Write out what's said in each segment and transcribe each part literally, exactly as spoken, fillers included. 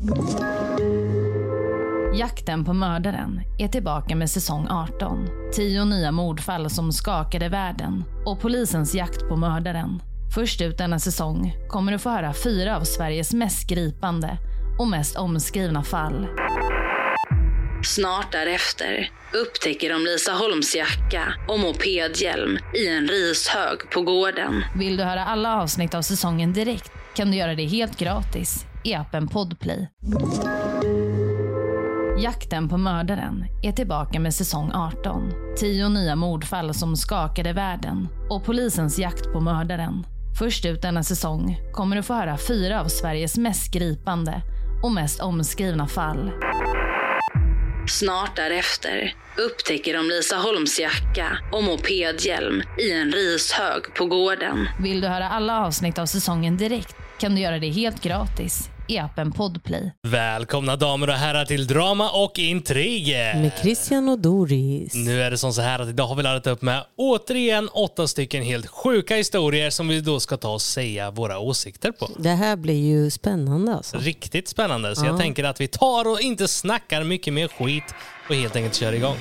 Jakten på mördaren är tillbaka med säsong arton. Tio nya mordfall som skakade världen och polisens jakt på mördaren. Först ut denna säsong kommer du få höra fyra av Sveriges mest gripande och mest omskrivna fall. Snart därefter upptäcker de Lisa Holms jacka och mopedhjälm i en rishög på gården. Vill du höra alla avsnitt av säsongen direkt kan du göra det helt gratis i appen Podplay. Jakten på mördaren är tillbaka med säsong arton. Tio nya mordfall som skakade världen och polisens jakt på mördaren. Först ut denna säsong kommer du få höra fyra av Sveriges mest gripande och mest omskrivna fall. Snart därefter upptäcker de Lisa Holms jacka och mopedhjälm i en rishög på gården. Vill du höra alla avsnitt av säsongen direkt kan du göra det helt gratis i appen Podplay. Välkomna damer och herrar till Drama och Intriger med Christian och Doris. Nu är det som så här att idag har vi laddat upp med återigen åtta stycken helt sjuka historier som vi då ska ta och säga våra åsikter på. Det här blir ju spännande alltså. Riktigt spännande, så ja. jag tänker att vi tar och inte snackar mycket mer skit och helt enkelt kör igång.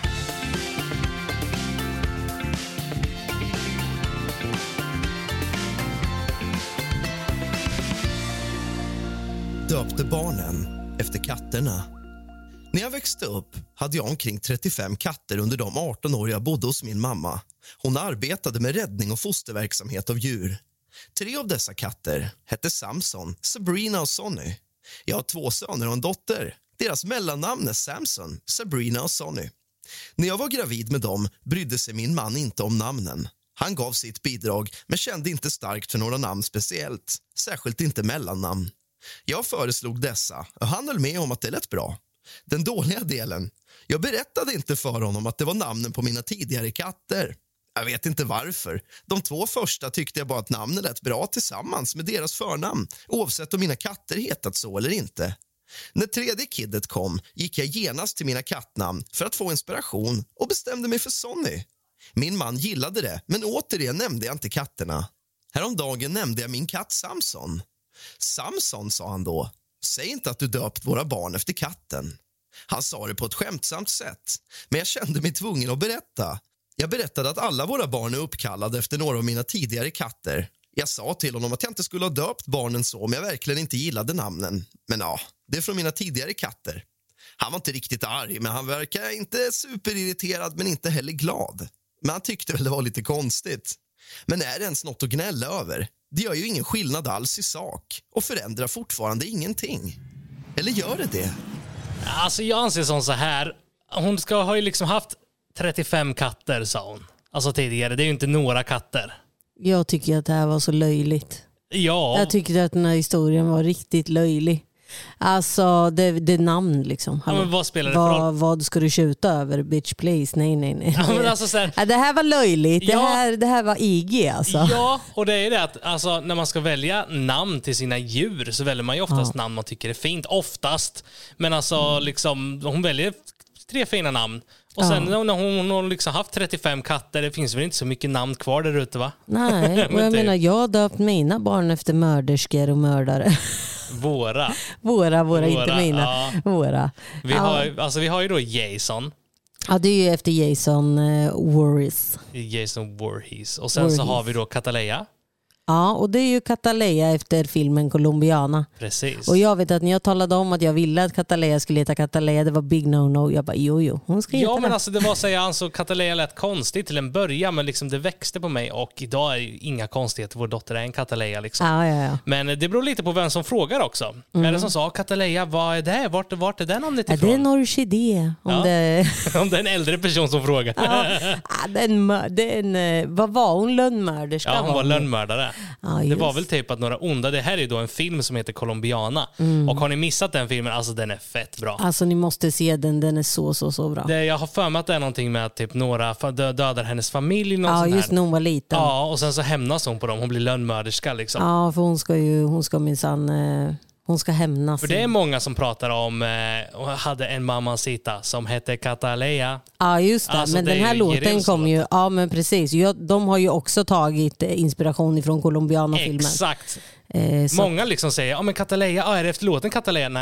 Döpte barnen efter katterna. När jag växte upp hade jag omkring trettiofem katter under de arton år jag bodde hos min mamma. Hon arbetade med räddning och fosterverksamhet av djur. Tre av dessa katter hette Samson, Sabrina och Sonny. Jag har två söner och en dotter. Deras mellannamn är Samson, Sabrina och Sonny. När jag var gravid med dem brydde sig min man inte om namnen. Han gav sitt bidrag men kände inte starkt för några namn speciellt, särskilt inte mellannamn. Jag föreslog dessa och han höll med om att det lät bra. Den dåliga delen, jag berättade inte för honom att det var namnen på mina tidigare katter. Jag vet inte varför. De två första tyckte jag bara att namnen lät bra tillsammans med deras förnamn, oavsett om mina katter hetat så eller inte. När tredje kiddet kom gick jag genast till mina kattnamn för att få inspiration och bestämde mig för Sonny. Min man gillade det, men återigen nämnde jag inte katterna. Häromdagen nämnde jag min katt Samson. Samson, sa han då, säg inte att du döpt våra barn efter katten. Han sa det på ett skämtsamt sätt, men jag kände mig tvungen att berätta. Jag berättade att alla våra barn är uppkallade efter några av mina tidigare katter. Jag sa till honom att jag inte skulle ha döpt barnen så om jag verkligen inte gillade namnen. Men ja, det är från mina tidigare katter. Han var inte riktigt arg, men han verkar inte superirriterad men inte heller glad. Men han tyckte väl det var lite konstigt. Men är det ens något att gnälla över? Det gör ju ingen skillnad alls i sak och förändrar fortfarande ingenting. Eller gör det det? Alltså jag anser som så här. Hon ska ha ju liksom haft trettiofem katter, sa hon. Alltså tidigare, det är ju inte några katter. Jag tycker att det här var så löjligt. Ja. Jag tycker att den här historien var riktigt löjlig. Alltså det, det är namn liksom. Ja, men vad spelar det vad, för roll? vad ska du skjuta över? Bitch please, nej nej nej. Ja, men alltså så här, ja, det här var löjligt, ja, det, här, det här var I G alltså. Ja, och det är det att alltså, när man ska välja namn till sina djur så väljer man ju oftast ja. namn man tycker är fint. Oftast. Men alltså mm. liksom, hon väljer tre fina namn. Och sen ja. när hon, hon har liksom haft trettiofem katter, det finns väl inte så mycket namn kvar där ute, va? Nej, och jag menar, jag har döpt mina barn efter mörderskor och mördare. Våra. våra, våra, våra, inte mina. Ja. Våra. Vi, ja. har, alltså, vi har ju då Jason. Ja, det är ju efter Jason uh, Voorhees. Jason Voorhees. Och sen Voorhees. så har vi då Cataleya. Ja, och det är ju Cataleya efter filmen Colombiana. Precis. Och jag vet att när jag talade om att jag ville att Cataleya skulle heta Cataleya, det var big no-no. Jag bara, jo, jo, hon ska heta Ja, men det. alltså det var så jag ansåg Cataleya lät konstigt till en början, men liksom det växte på mig och idag är ju inga konstigheter. Vår dotter är en Cataleya liksom. Ja, ja, ja. Men det beror lite på vem som frågar också. Mm. Är det som sa, Cataleya, vad är det? Vart, vart är den namnet ifrån? Ja, det är en orkidé. Om, ja. det... om det är en äldre person som frågar. Ja, den, den, vad var hon? Lönnmörderska? Ja, hon var lönnmördare. Ja, det var väl typ att några onda, det här är ju då en film som heter Colombiana. Mm. Och har ni missat den filmen, alltså den är fett bra. Alltså ni måste se den, den är så så så bra. Det, jag har för mig att det är någonting med att typ några dö, dödar hennes familj. Någon ja, sån just här. när hon var liten. Ja, och sen så hämnas hon på dem, hon blir lönnmörderska liksom. Ja, för hon ska ju, hon ska minsann, eh, hon ska hämnas. För det är många som pratar om, eh, och hade en mamacita som hette Cataleya. Ja, just det. Alltså, men det den här låten kom ju, ja men precis. Ja, de har ju också tagit inspiration ifrån Colombiana-filmen. Exakt. Eh, Många liksom säger, ja men Cataleya, ja, är det efter låten Cataleya? Nej.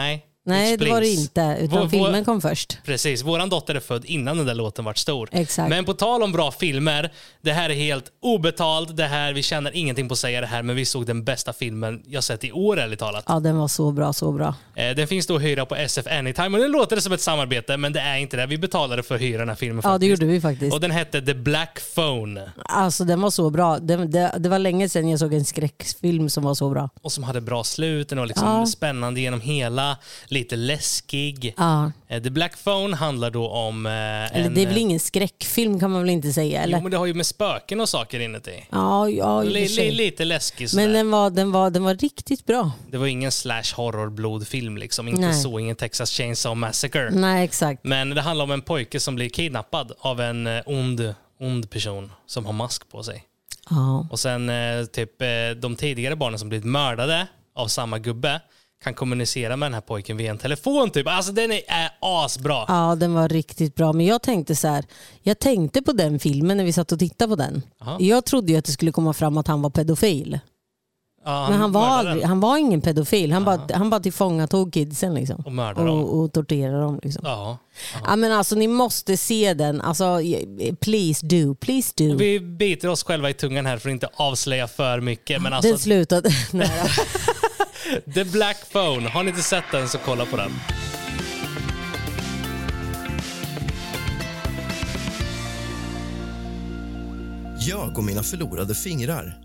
Nej, Bitch, det var det please. inte. Utan Vår- filmen vår- kom först. Precis, våran dotter är född innan den där låten var stor. Exakt. Men på tal om bra filmer, det här är helt obetalt. Det här, vi känner ingenting på att säga det här, men vi såg den bästa filmen jag sett i år, ärligt talat. Ja, den var så bra, så bra. Eh, Den finns då att hyra på S F Anytime och det låter det som ett samarbete, men det är inte det. Vi betalade för att hyra den här filmen Ja, faktiskt. det gjorde vi faktiskt. Och den hette The Black Phone. Alltså den var så bra. Det, det, det var länge sedan jag såg en skräckfilm som var så bra. Och som hade bra slut, den var liksom Ja. spännande genom hela, lite läskig. Ja. Eh, The Black Phone handlar då om... Eh, Eller en, det är väl ingen skräckfilm kan man väl inte säga? Eller? Jo, men det har ju med spöken och saker inuti. Ja, ja, i och Li, för sig. li, lite läskig sådär. Men den var, den, var, den var riktigt bra. Det var ingen slash horror blodfilm liksom. Inte Nej. så, ingen Texas Chainsaw Massacre. Nej, exakt. Men det handlar om en pojke som blir kidnappad av en eh, ond, ond person som har mask på sig. Ja. Och sen eh, typ eh, de tidigare barnen som blivit mördade av samma gubbe kan kommunicera med den här pojken via en telefon typ. Alltså den är, är asbra. Ja, den var riktigt bra. Men jag tänkte så här, jag tänkte på den filmen när vi satt och tittade på den. Aha. Jag trodde ju att det skulle komma fram att han var pedofil. Ja, Men han var, mördade aldrig, den. han var ingen pedofil. Han bara, han bara tillfångatog kidsen liksom. Och mördade dem. Och, och torterade dem liksom. Ja. Ja, men alltså ni måste se den. Alltså, please do, please do. Vi biter oss själva i tungan här för att inte avslöja för mycket. Men alltså, Den slutade... Nej, då. The Black Phone. Har ni inte sett den så kolla på den. Jag och mina förlorade fingrar.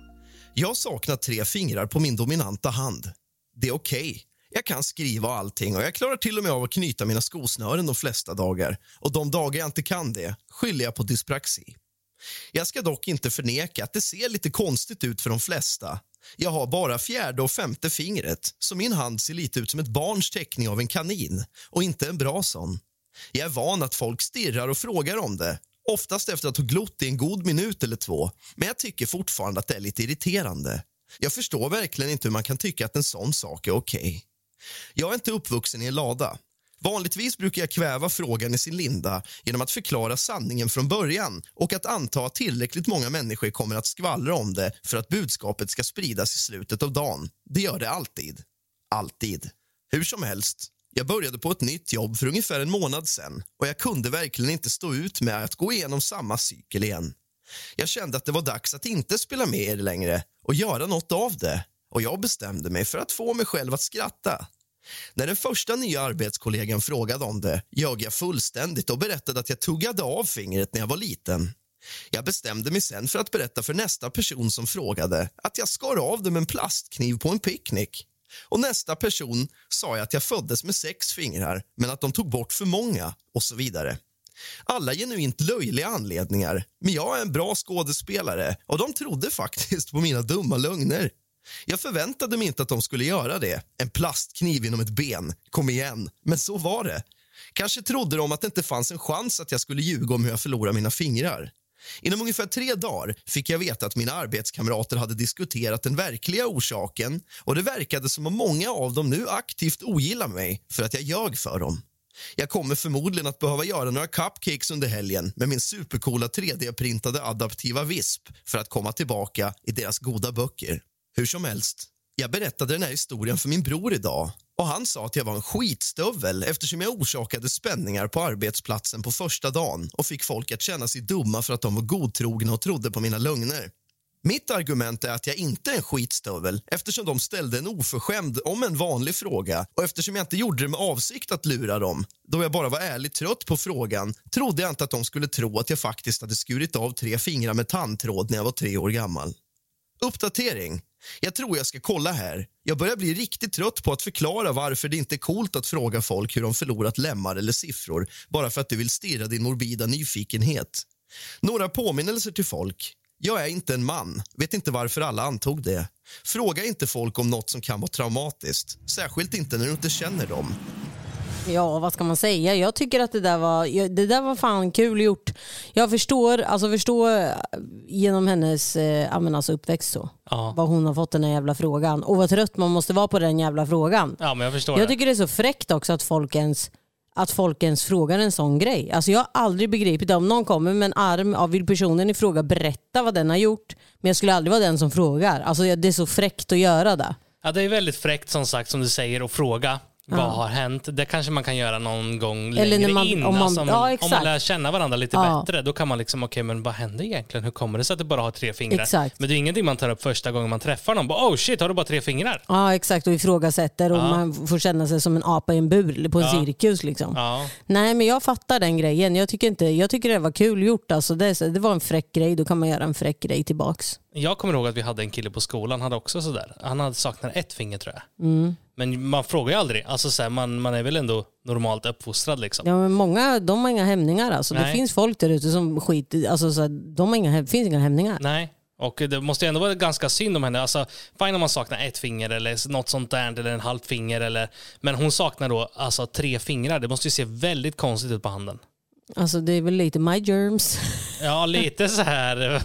Jag saknar tre fingrar på min dominanta hand. Det är okej. Okay. Jag kan skriva allting och jag klarar till och med av att knyta mina skosnören de flesta dagar. Och de dagar jag inte kan det skyller jag på dyspraxi. Jag ska dock inte förneka att det ser lite konstigt ut för de flesta. Jag har bara fjärde och femte fingret, så min hand ser lite ut som ett barns teckning av en kanin. Och inte en bra sån. Jag är van att folk stirrar och frågar om det. Oftast efter att ha glott i en god minut eller två. Men jag tycker fortfarande att det är lite irriterande. Jag förstår verkligen inte hur man kan tycka att en sån sak är okej. Okay. Jag är inte uppvuxen i en lada. Vanligtvis brukar jag kväva frågan i sin linda genom att förklara sanningen från början och att anta att tillräckligt många människor kommer att skvallra om det för att budskapet ska spridas i slutet av dagen. Det gör det alltid. Alltid. Hur som helst. Jag började på ett nytt jobb för ungefär en månad sedan och jag kunde verkligen inte stå ut med att gå igenom samma cykel igen. Jag kände att det var dags att inte spela med er längre och göra något av det. Och jag bestämde mig för att få mig själv att skratta. När den första nya arbetskollegan frågade om det ljög jag fullständigt och berättade att jag tuggade av fingret när jag var liten. Jag bestämde mig sen för att berätta för nästa person som frågade att jag skar av det med en plastkniv på en picknick. Och nästa person sa jag att jag föddes med sex fingrar men att de tog bort för många och så vidare. Alla genuint löjliga anledningar, men jag är en bra skådespelare och de trodde faktiskt på mina dumma lögner. Jag förväntade mig inte att de skulle göra det. En plastkniv inom ett ben, kom igen, men så var det. Kanske trodde de att det inte fanns en chans att jag skulle ljuga om hur jag förlorar mina fingrar. Inom ungefär tre dagar fick jag veta att mina arbetskamrater hade diskuterat den verkliga orsaken och det verkade som om många av dem nu aktivt ogillar mig för att jag ljög för dem. Jag kommer förmodligen att behöva göra några cupcakes under helgen med min supercoola tre D-printade adaptiva visp för att komma tillbaka i deras goda böcker. Hur som helst, jag berättade den här historien för min bror idag och han sa att jag var en skitstövel eftersom jag orsakade spänningar på arbetsplatsen på första dagen och fick folk att känna sig dumma för att de var godtrogna och trodde på mina lögner. Mitt argument är att jag inte är en skitstövel eftersom de ställde en oförskämd om en vanlig fråga och eftersom jag inte gjorde det med avsikt att lura dem, då jag bara var ärligt trött på frågan, trodde jag inte att de skulle tro att jag faktiskt hade skurit av tre fingrar med tandtråd när jag var tre år gammal. Uppdatering. Jag tror jag ska kolla här. Jag börjar bli riktigt trött på att förklara varför det inte är coolt att fråga folk hur de förlorat lemmar eller siffror bara för att du vill stirra din morbida nyfikenhet. Några påminnelser till folk. Jag är inte en man. Vet inte varför alla antog det. Fråga inte folk om något som kan vara traumatiskt. Särskilt inte när du inte känner dem. Ja, vad ska man säga? Jag tycker att det där var, det där var fan kul gjort. Jag förstår, alltså förstår genom hennes eh, alltså uppväxt så. Ja. Vad hon har fått den här jävla frågan. Och vad trött man måste vara på den jävla frågan. Ja, men jag förstår Jag det. tycker det är så fräckt också att folk ens, att folk ens frågar en sån grej. Alltså jag har aldrig begripit det. Om någon kommer med en arm, av vill personen i fråga berätta vad den har gjort. Men jag skulle aldrig vara den som frågar. Alltså det är så fräckt att göra det. Ja, det är väldigt fräckt som sagt som du säger att fråga. vad Ja. har hänt? Det kanske man kan göra någon gång Eller längre när man- in. om man- alltså, om, ja, man, om exakt. man lär känna varandra lite Ja. bättre, då kan man liksom, okej, okay, men vad händer egentligen? Hur kommer det sig att det bara har tre fingrar? Exakt. Men det är ingenting man tar upp första gången man träffar någon. Bara, oh shit, har du bara tre fingrar? Ja, exakt. Och ifrågasätter och Ja. man får känna sig som en apa i en bur på en Ja. cirkus. Liksom. Ja. Nej, men jag fattar den grejen. Jag tycker, inte, jag tycker det var kul gjort. Alltså, det, det var en fräck grej, då kan man göra en fräck grej tillbaks. Jag kommer ihåg att vi hade en kille på skolan, han hade också sådär. Han hade saknat ett finger tror jag. Mm. Men man frågar ju aldrig. Alltså, så här, man, man är väl ändå normalt uppfostrad liksom. Ja, men många de har inga hämningar. Alltså. Det Nej. finns folk där ute som skiter. Alltså, så här, de har inga, det finns inga hämningar. Nej, och det måste ju ändå vara ganska synd om henne. Alltså, fine om man saknar ett finger eller något sånt där, eller en halvt finger. Eller, men hon saknar då alltså tre fingrar. Det måste ju se väldigt konstigt ut på handen. Alltså, det är väl lite my germs. Ja, lite så här.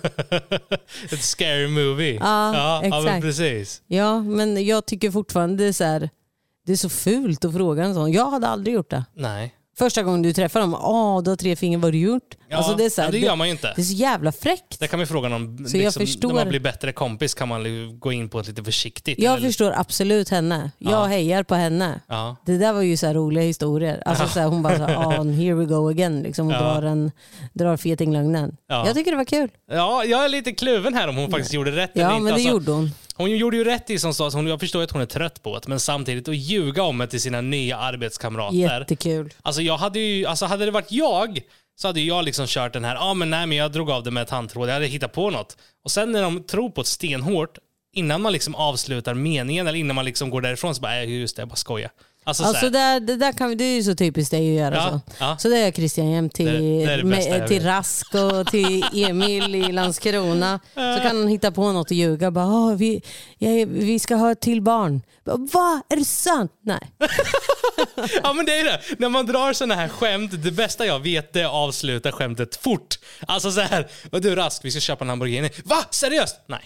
Ett scary movie. Ja, ja, ja men exakt. precis. Ja, men jag tycker fortfarande det är så här, det är så fult att fråga en sån. Jag hade aldrig gjort det. Nej. Första gången du träffar dem, åh, du har tre fingrar, vad har du gjort? Ja, alltså, det, är så här, ja, det gör man ju inte. Det är så jävla fräckt. Det kan vi fråga någon, Så jag liksom, förstår- när man blir bättre kompis kan man ju gå in på ett lite försiktigt. Jag eller, förstår absolut henne. Jag Ja. hejar på henne. ja. Det där var ju så här roliga historier. Alltså, så här, hon bara så här, oh, here we go again. Liksom, och Ja. drar, en, drar fetinglögnen. Ja. Jag tycker det var kul. ja, jag är lite kluven här om hon faktiskt gjorde rätt eller Ja, inte. men det Alltså, gjorde hon. hon gjorde ju rätt i som sa, hon, jag förstår att hon är trött på det, men samtidigt att ljuga om det till sina nya arbetskamrater. Jättekul. Alltså, jag hade ju, alltså hade det varit jag så hade jag liksom kört den här, ja ah, men nej men jag drog av det med tandtråd, jag hade hittat på något. Och sen när de tror på ett stenhårt, innan man liksom avslutar meningen eller innan man liksom går därifrån så bara, nej just det, jag bara skojar. Alltså, så Alltså här, det, det, där kan vi, det är ju så typiskt det att göra Ja, så. ja. Så det är Christian jämt till, Det- det är det bästa jag med, till vet. Rask och till Emil i Landskrona. Så kan han hitta på något och ljuga. Bara, "Åh, vi, ja, vi ska ha ett till barn. Bara, va? Är det sant? Nej. ja men det är det. När man drar såna här skämt, det bästa jag vet är att avsluta skämtet fort. Alltså så här, och du Rask, vi ska köpa en Lamborghini. Va? Seriöst? Nej.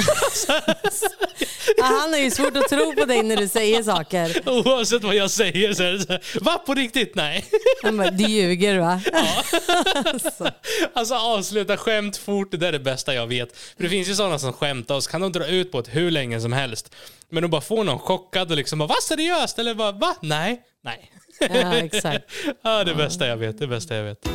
Ja, han är ju svårt att tro på dig när du säger saker. Oavsett vad jag säger så är det så här, va? På riktigt? Nej. Han bara, du ljuger va? Alltså avsluta skämt fort, det där är det bästa jag vet. För det finns ju sådana som skämtar och så kan de dra ut på det hur länge som helst. Men de bara får någon chockad och liksom bara, va seriöst? Eller bara, va? Nej, nej. Ja, exakt. Ja, det bästa jag vet, det bästa jag vet.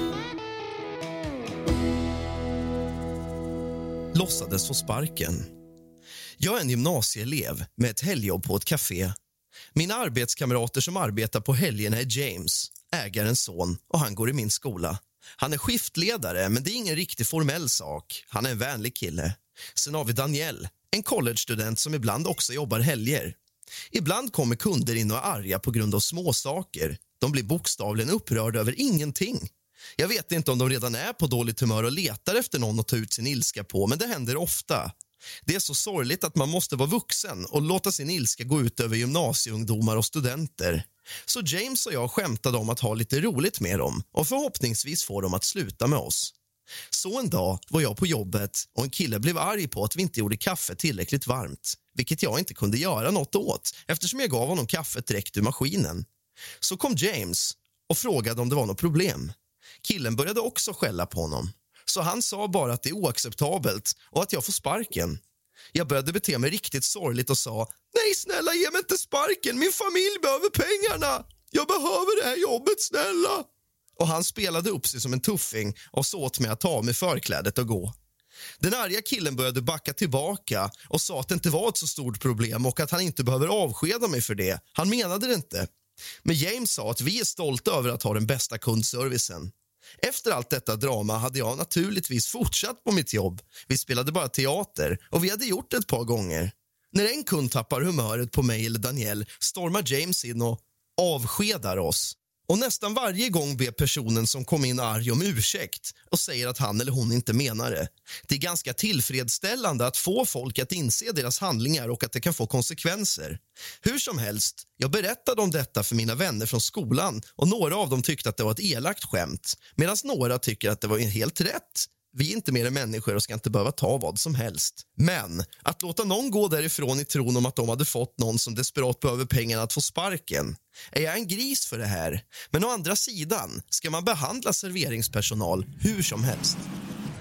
Låtsades få sparken. Jag är en gymnasieelev med ett helgjobb på ett café. Mina arbetskamrater som arbetar på helgerna är James, ägarens son, och han går i min skola. Han är skiftledare, men det är ingen riktigt formell sak. Han är en vänlig kille. Sen har vi Daniel, en collegestudent som ibland också jobbar helger. Ibland kommer kunder in och är arga på grund av små saker. De blir bokstavligen upprörda över ingenting. Jag vet inte om de redan är på dåligt humör och letar efter någon att ta ut sin ilska på, men det händer ofta. Det är så sorgligt att man måste vara vuxen och låta sin ilska gå ut över gymnasieungdomar och studenter. Så James och jag skämtade om att ha lite roligt med dem och förhoppningsvis få dem att sluta med oss. Så en dag var jag på jobbet och en kille blev arg på att vi inte gjorde kaffe tillräckligt varmt, vilket jag inte kunde göra något åt eftersom jag gav honom kaffet direkt ur maskinen. Så kom James och frågade om det var något problem. Killen började också skälla på honom. Så han sa bara att det är oacceptabelt och att jag får sparken. Jag började bete mig riktigt sorgligt och sa, nej snälla ge mig inte sparken, min familj behöver pengarna. Jag behöver det här jobbet, snälla. Och han spelade upp sig som en tuffing och så åt mig att ta av mig förklädet och gå. Den arga killen började backa tillbaka och sa att det inte var ett så stort problem och att han inte behöver avskeda mig för det. Han menade det inte. Men James sa att vi är stolta över att ha den bästa kundservicen. Efter allt detta drama hade jag naturligtvis fortsatt på mitt jobb. Vi spelade bara teater och vi hade gjort det ett par gånger. När en kund tappar humöret på mig eller Daniel stormar James in och avskedar oss. Och nästan varje gång ber personen som kom in arg om ursäkt och säger att han eller hon inte menar det. Det är ganska tillfredsställande att få folk att inse deras handlingar och att det kan få konsekvenser. Hur som helst, jag berättade om detta för mina vänner från skolan och några av dem tyckte att det var ett elakt skämt medan några tycker att det var helt rätt. Vi är inte mer än människor och ska inte behöva ta vad som helst. Men att låta någon gå därifrån i tron om att de hade fått någon som desperat behöver pengarna att få sparken. Är jag en gris för det här? Men å andra sidan ska man behandla serveringspersonal hur som helst.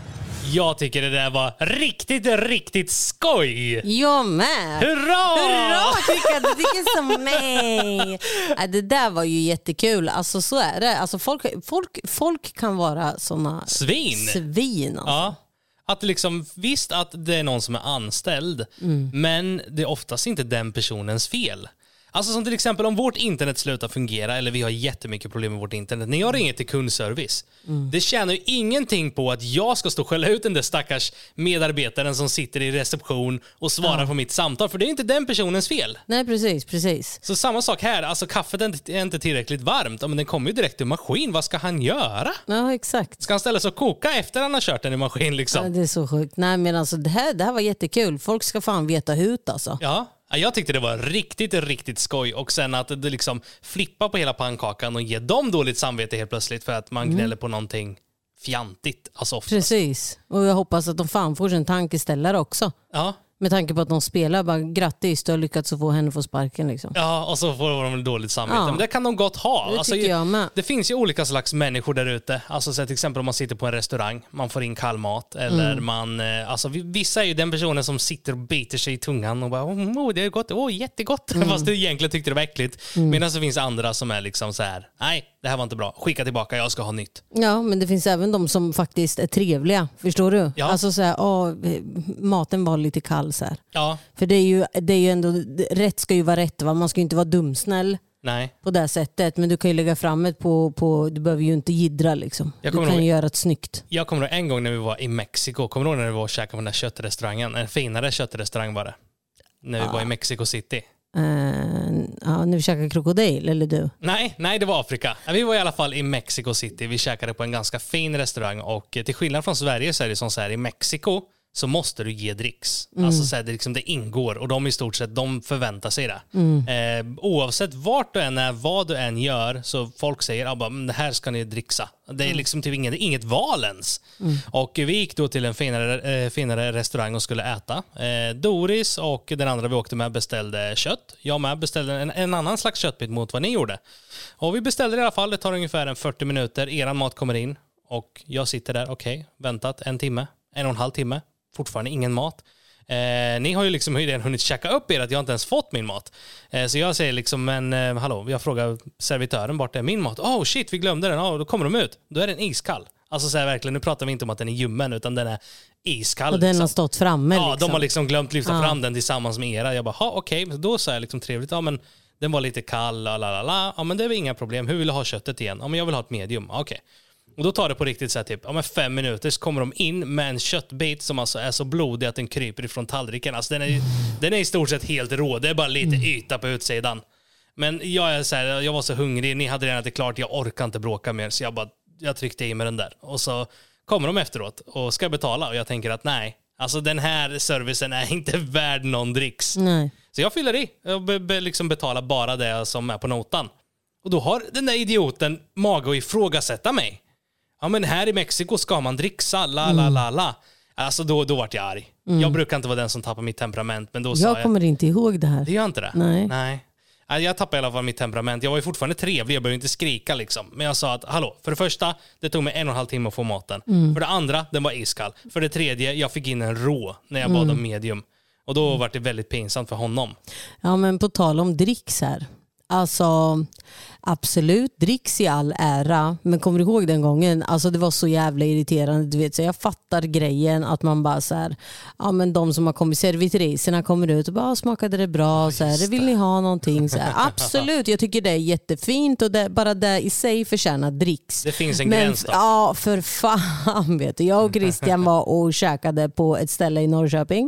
Jag tycker det där var riktigt, riktigt skoj. Jag med. Hurra! Hurra, tycker du tycker som mig. Nej, det där var ju jättekul. Alltså så är det. Alltså, folk, folk, folk kan vara såna Svin. svin alltså. Ja. Att liksom, visst att det är någon som är anställd, mm. men det är oftast inte den personens fel. Alltså som till exempel om vårt internet slutar fungera eller vi har jättemycket problem med vårt internet. När jag ringer till kundservice, mm. det tjänar ju ingenting på att jag ska stå och skälla ut den där stackars medarbetaren som sitter i reception och svarar ja. på mitt samtal. För det är inte den personens fel. Nej, precis, precis. Så samma sak här, alltså kaffet är inte tillräckligt varmt. Ja, men den kommer ju direkt ur maskin. Vad ska han göra? Ja, exakt. Ska han ställa sig och koka efter han har kört den i maskin liksom? Ja, det är så sjukt. Nej, men alltså det här, det här var jättekul. Folk ska fan veta hut alltså. Ja. Jag tyckte det var riktigt, riktigt skoj. Och sen att det liksom flippa på hela pannkakan och ge dem dåligt samvete helt plötsligt för att man gnäller mm. på någonting fjantigt. Alltså oftast. Precis. Och jag hoppas att de fan får sin tankeställare också. Ja. Med tanke på att de spelar, bara grattis, du har lyckats få henne få sparken. Liksom. Ja, och så får de dåligt samvete. Ja. Men det kan de gott ha. Det, alltså, jag med. Det finns ju olika slags människor där ute. Alltså, så till exempel om man sitter på en restaurang, man får in kall mat. Eller mm. man, alltså, vissa är ju den personen som sitter och biter sig i tungan och bara, oh, det är gott, oh, jättegott. Mm. Fast du egentligen tyckte det var äckligt. Mm. Medan så finns andra som är liksom så här, nej, det här var inte bra. Skicka tillbaka, jag ska ha nytt. Ja, men det finns även de som faktiskt är trevliga. Förstår du? Ja. Alltså så här, åh, maten var lite kall så här. Ja. För det är ju, det är ju ändå, rätt ska ju vara rätt, va? Man ska ju inte vara dumsnäll. Nej. På det sättet, men du kan ju lägga fram ett på, på du behöver ju inte jiddra liksom. Du kan ihåg, ju göra ett snyggt. Jag kommer ihåg en gång när vi var i Mexiko, kommer du ihåg när vi var och käkade på den där köttrestaurangen? En finare köttrestaurang var det. När vi ja. var i Mexico City. Uh, ja, när vi käkade krokodil, eller du? Nej, nej, det var Afrika. Vi var i alla fall i Mexico City. Vi käkade på en ganska fin restaurang och till skillnad från Sverige så är det som så här, i Mexiko så måste du ge dricks. Mm. Alltså så här, det, liksom, det ingår och de i stort sett de förväntar sig det. Mm. Eh, oavsett vart du än är, vad du än gör, så folk säger att ah, det här ska ni dricksa. Det är mm. liksom typ inget, inget val ens. Mm. Och vi gick då till en finare, eh, finare restaurang och skulle äta. Eh, Doris och den andra vi åkte med beställde kött. Jag med beställde en, en annan slags köttbit mot vad ni gjorde. Och vi beställde i alla fall, det tar ungefär en fyrtio minuter. Eran mat kommer in och jag sitter där, okej, okay, väntat en timme, en och en halv timme. Fortfarande ingen mat. Eh, ni har ju liksom redan hunnit checka upp er att jag inte ens fått min mat. Eh, så jag säger liksom, men eh, hallå, jag frågar servitören vart är min mat? Oh shit, vi glömde den. Oh, då kommer de ut. Då är den iskall. Alltså så här, verkligen, nu pratar vi inte om att den är ljummen utan den är iskall. Och den liksom. har stått framme. Ja, liksom. de har liksom glömt lyfta ja. fram den tillsammans med era. Jag bara, ha okej, okay. Då sa jag liksom trevligt, ja men den var lite kall, la la la. Ja men det är väl inga problem. Hur vill du ha köttet igen? Ja men jag vill ha ett medium. Okej. Okay. Och då tar det på riktigt så här, typ, ja, men fem minuter så kommer de in med en köttbit som alltså är så blodig att den kryper ifrån tallriken. Alltså den är, den är i stort sett helt rå. Det är bara lite yta på utsidan. Men jag är så här, jag var så hungrig. Ni hade redan inte klart. Jag orkar inte bråka mer. Så jag bara, jag tryckte i med den där. Och så kommer de efteråt och ska betala. Och jag tänker att nej, alltså den här servicen är inte värd någon dricks. Nej. Så jag fyller i. Jag be, be, liksom betalar bara det som är på notan. Och då har den där idioten mage att ifrågasätta mig. Ja men här i Mexiko ska man dricksa, la la la la. Alltså då, då vart jag arg. Mm. Jag brukar inte vara den som tappar mitt temperament. Men då jag sa jag kommer inte ihåg det här. Det gör inte det? Nej. Nej. Jag tappade i alla fall mitt temperament. Jag var ju fortfarande trevlig, jag började inte skrika liksom. Men jag sa att, hallå, för det första, det tog mig en och en halv timme att få maten. Mm. För det andra, den var iskall. För det tredje, jag fick in en rå när jag bad om medium. Och då var det väldigt pinsamt för honom. Ja men på tal om dricks här. Alltså absolut, dricks i all ära, men kommer du ihåg den gången, alltså det var så jävla irriterande, du vet, så jag fattar grejen att man bara så här, ja men de som har kommit, servitriserna kommer ut och bara, smakade det bra, så här, vill ni ha någonting så här. Absolut, jag tycker det är jättefint och det, bara det i sig förtjänar dricks. Det finns en men, gräns då. Ja, för fan vet du, jag och Christian var och käkade på ett ställe i Norrköping.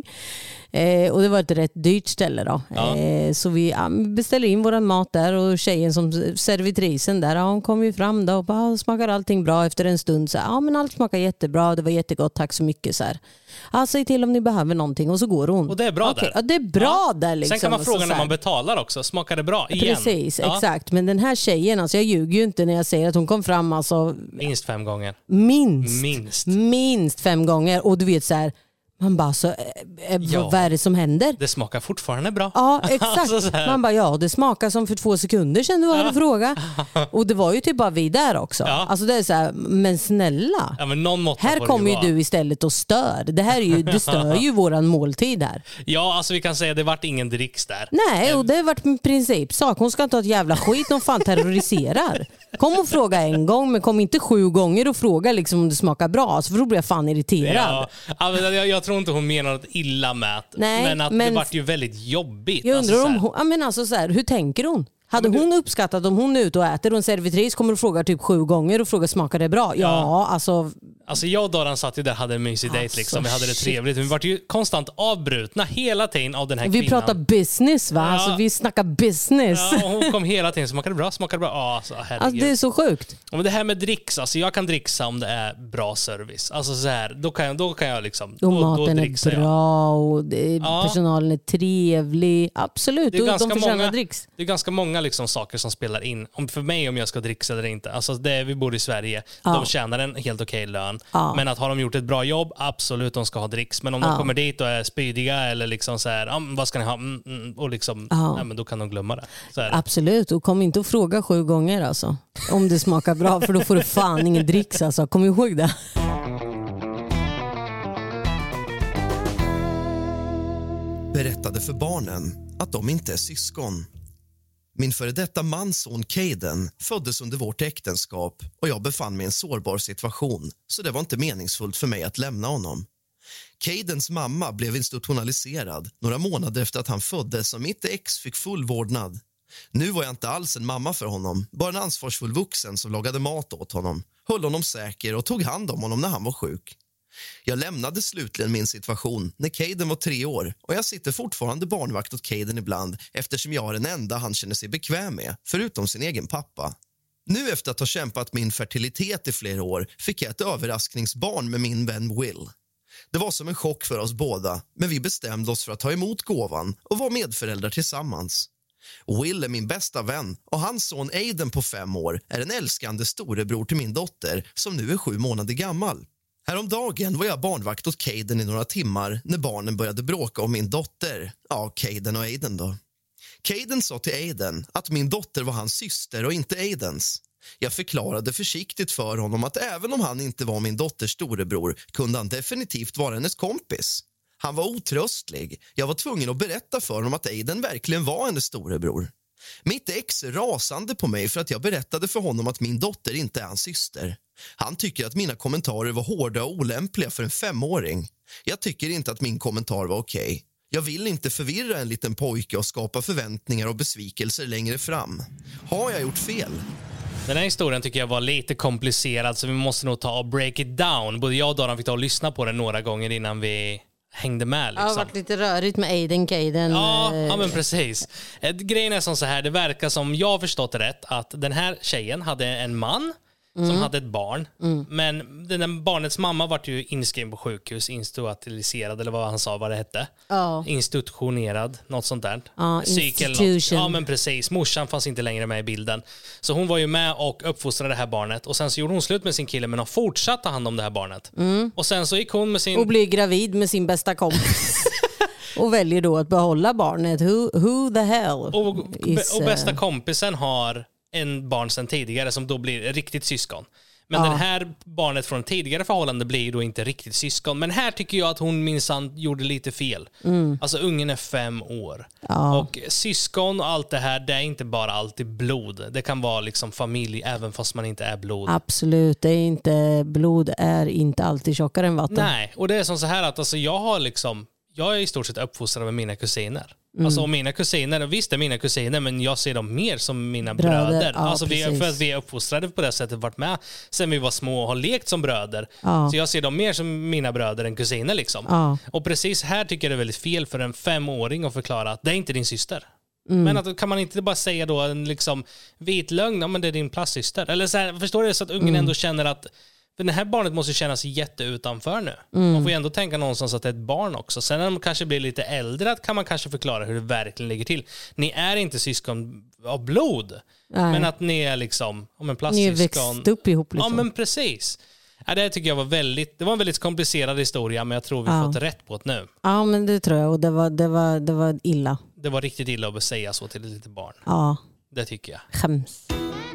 Eh, och det var ett rätt dyrt ställe då. Ja. Eh, så vi ja, beställde in våran mat där och tjejen som servitrisen där, ja, hon kom ju fram då och bara, smakar allting bra efter en stund. Så, ja men allt smakar jättebra, det var jättegott, tack så mycket. Så här. Ja, säg till om ni behöver någonting och så går hon. Och det är bra okay. där. Ja, det är bra ja. där liksom. Sen kan man fråga så, när man betalar också, smakar det bra igen? Precis, ja. exakt. Men den här tjejen, alltså, jag ljuger ju inte när jag säger att hon kom fram alltså, minst fem gånger. Minst. Minst. Minst fem gånger. Och du vet så här, Man bara, så, äh, Ja. vad är det som händer? Det smakar fortfarande bra. Ja, exakt. Alltså så här. Man bara, ja, det smakar som för två sekunder sedan du hade frågat. Och det var ju typ bara vi där också. Ja. Alltså det är så här, men snälla. Ja, men någon måtta Här får det kommer ju vara. du istället och stör. Det här är ju, du stör ju våran måltid här. Ja, alltså vi kan säga att det vart ingen dricks där. Nej, och det har varit en principsak. Hon ska inte ha ett jävla skit om fan terroriserar. Kom och fråga en gång, men kom inte sju gånger och fråga liksom om det smakar bra. Så för då blir jag fan irriterad. Ja, men jag, jag tror inte hon menar något illa med det. Nej, men att men- det vart ju väldigt jobbigt. Jag undrar alltså, så om här. hon, ja, men alltså så här, hur tänker hon? Hade men du- hon uppskattat om hon är ute och äter och en servitris kommer och frågar typ sju gånger och frågar smakar det bra? Ja, Ja. alltså Alltså jag och Doran satt ju där och hade en mysig dejt Alltså, liksom. Vi hade det shit. trevligt. Men vi var ju konstant avbrutna hela tiden av den här vi kvinnan. pratar business va? Ja. Alltså vi snackar business. Ja, och hon kom hela tiden. Smakar det bra? Smakar det bra? Ja, alltså, herregud. Alltså det är så sjukt. Och det här med dricks, alltså jag kan dricksa om det är bra service. Alltså så här, då kan jag, då kan jag liksom... Och Då, maten då är dricksar jag. bra och det är, Ja. personalen är trevlig. Absolut, Det är och ganska de förtjänar många- dricks. Det är ganska många liksom saker som spelar in. Om, för mig om jag ska dricksa eller inte. Alltså det, vi bor i Sverige, Ja. de tjänar en helt okej lön. Ja. Men att har de gjort ett bra jobb, absolut de ska ha dricks. Men om Ja. de kommer dit och är spydiga eller liksom så här, ah, vad ska ni ha? Mm, mm, och liksom, Ja. nej, men då kan de glömma det. Så här. Absolut, och kom inte och fråga sju gånger alltså. Om det smakar bra, för då får du fan ingen dricks alltså. Kom ihåg det. Berättade för barnen att de inte är syskon. Min före detta mans son Caden föddes under vårt äktenskap och jag befann mig i en sårbar situation, så det var inte meningsfullt för mig att lämna honom. Cadens mamma blev institutionaliserad några månader efter att han föddes och mitt ex fick full vårdnad. Nu var jag inte alls en mamma för honom, bara en ansvarsfull vuxen som lagade mat åt honom, höll honom säker och tog hand om honom när han var sjuk. Jag lämnade slutligen min situation när Caden var tre år och jag sitter fortfarande barnvakt åt Caden ibland eftersom jag är den enda han känner sig bekväm med, förutom sin egen pappa. Nu efter att ha kämpat min fertilitet i flera år fick jag ett överraskningsbarn med min vän Will. Det var som en chock för oss båda, men vi bestämde oss för att ta emot gåvan och vara medföräldrar tillsammans. Will är min bästa vän och hans son Aiden på fem år är en älskande storebror till min dotter som nu är sju månader gammal. Häromdagen var jag barnvakt åt Caden i några timmar när barnen började bråka om min dotter. Ja, Caden och Aiden då. Caden sa till Aiden att min dotter var hans syster och inte Aidens. Jag förklarade försiktigt för honom att även om han inte var min dotters storebror kunde han definitivt vara hennes kompis. Han var otröstlig. Jag var tvungen att berätta för honom att Aiden verkligen var hennes storebror. Mitt ex är rasande på mig för att jag berättade för honom att min dotter inte är hans syster. Han tycker att mina kommentarer var hårda och olämpliga för en femåring. Jag tycker inte att min kommentar var okej. Jag vill inte förvirra en liten pojke och skapa förväntningar och besvikelser längre fram. Har jag gjort fel? Den här historien tycker jag var lite komplicerad så vi måste nog ta och break it down. Både jag och Doran fick ta och lyssna på den några gånger innan vi hängde med. Liksom. Det har varit lite rörigt med Aiden, Caden. Ja, eh, ja, men precis. Eh, Grejen är som så här, det verkar som jag har förstått det rätt att den här tjejen hade en man som hade ett barn. Men den där barnets mamma var ju inskriven på sjukhus, institutionaliserad eller vad han sa vad det hette. Ja. Institutionerad, något sånt där. Ja, Psyk eller något. institution. Ja, men precis. Morsan fanns inte längre med i bilden. Så hon var ju med och uppfostrade det här barnet. Och sen så gjorde hon slut med sin kille men har fortsatt ta hand om det här barnet. Och sen så gick hon med sin... Och blir gravid med sin bästa kompis. Och väljer då att behålla barnet. Who, who the hell Och, is, och bästa eh, kompisen har en barn sedan tidigare som då blir riktigt syskon. Men Ja. det här barnet från tidigare förhållande blir ju då inte riktigt syskon. Men här tycker jag att hon minsann gjorde lite fel. Mm. Alltså ungen är fem år. Ja. Och syskon och allt det här, det är inte bara alltid blod. Det kan vara liksom familj även fast man inte är blod. Absolut, det är inte, blod är inte alltid tjockare än vatten. Nej, och det är som så här att alltså, jag har liksom... Jag är i stort sett uppfostrad med mina kusiner. Mm. Alltså och mina kusiner, visst är mina kusiner men jag ser dem mer som mina Bröder, bröder. ja, alltså vi, precis. för att vi är uppfostrade på det sättet, varit med sen vi var små och har lekt som bröder. Ja. Så jag ser dem mer som mina bröder än kusiner liksom. Ja. Och precis här tycker jag det är väldigt fel för en femåring att förklara att det är inte din syster. Mm. Men att, kan man inte bara säga då en liksom vit lögn, ja, men det är din plastsyster. Eller så här, förstår du, så att ungen Mm. ändå känner att för det här barnet måste känna sig jätteutanför nu. Mm. Man får ju ändå tänka någonstans att det är ett barn också. Sen när de kanske blir lite äldre kan man kanske förklara hur det verkligen ligger till. Ni är inte syskon av blod. Nej. Men att ni är liksom om en Ni är plastsyskon. växt upp ihop liksom. Ja men precis. Ja, det tycker jag var väldigt, det var en väldigt komplicerad historia, men jag tror vi ja. fått rätt på det nu. Ja, men det tror jag. Och det var, det var, det var illa. Det var riktigt illa att säga så till ett litet barn. Ja. Det tycker jag. Skäms.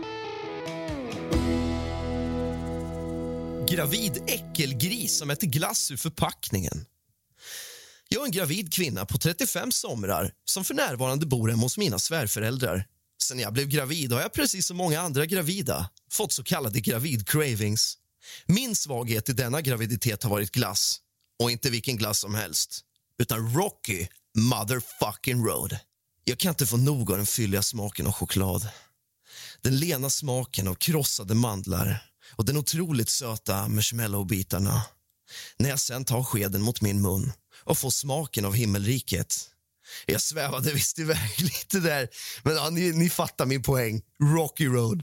Gravid äckelgris som äter glass ur förpackningen. Jag är en gravid kvinna på trettiofem somrar som för närvarande bor hemma hos mina svärföräldrar. Sen jag blev gravid har jag precis som många andra gravida fått så kallade gravid cravings. Min svaghet i denna graviditet har varit glass. Och inte vilken glass som helst, utan Rocky motherfucking Road. Jag kan inte få nog av den fylliga smaken av choklad. Den lena smaken av krossade mandlar och den otroligt söta marshmallow-bitarna. När jag sen tar skeden mot min mun och får smaken av himmelriket. Jag svävade visst iväg lite där, men ja, ni, ni fattar min poäng. Rocky Road.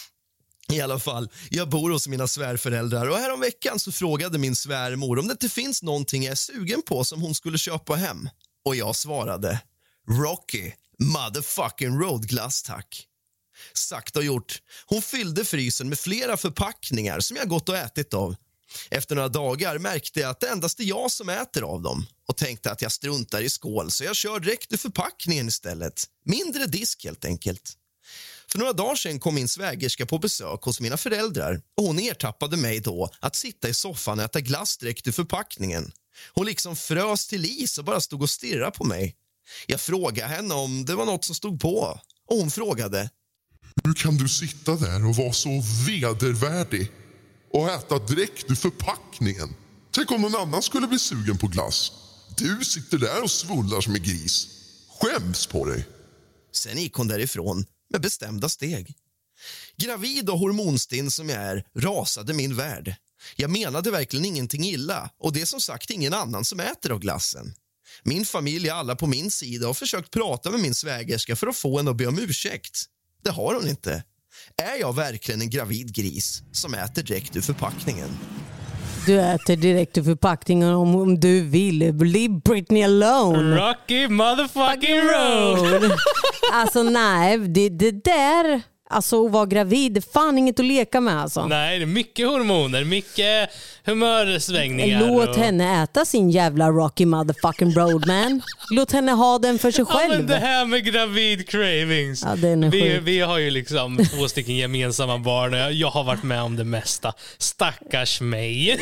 I alla fall, jag bor hos mina svärföräldrar och här om veckan så frågade min svärmor om det inte finns någonting jag är sugen på som hon skulle köpa hem. Och jag svarade, Rocky motherfucking Road glass tack. Sagt och gjort, hon fyllde frysen med flera förpackningar som jag gått och ätit av. Efter några dagar märkte jag att det endast är jag som äter av dem och tänkte att jag struntar i skål så jag kör direkt ur förpackningen istället. Mindre disk helt enkelt. För några dagar sedan kom min svägerska på besök hos mina föräldrar och hon ertappade mig då att sitta i soffan och äta glass direkt ur förpackningen. Hon liksom frös till is och bara stod och stirrade på mig. Jag frågade henne om det var något som stod på och hon frågade: hur kan du sitta där och vara så vedervärdig och äta direkt ur förpackningen? Tänk om någon annan skulle bli sugen på glass. Du sitter där och svullar som en gris. Skäms på dig. Sen gick hon därifrån med bestämda steg. Gravid och hormonstinn som jag är rasade min värld. Jag menade verkligen ingenting illa och det är som sagt ingen annan som äter av glassen. Min familj är alla på min sida och har försökt prata med min svägerska för att få henne att be om ursäkt. Det har hon inte. Är jag verkligen en gravid gris som äter direkt ur förpackningen? Du äter direkt ur förpackningen om, om du vill. Leave Britney alone. Rocky motherfucking Road. Alltså nej, det, det där... Alltså att vara gravid, det är fan inget att leka med alltså. Nej, det är mycket hormoner, mycket humörsvängningar. Låt och... henne äta sin jävla Rocky motherfucking Road, man. Låt henne ha den för sig själv. Ja, men det här med gravid cravings. Ja, den är vi, sjuk. vi har ju liksom två stycken gemensamma barn och jag har varit med om det mesta. Stackars mig.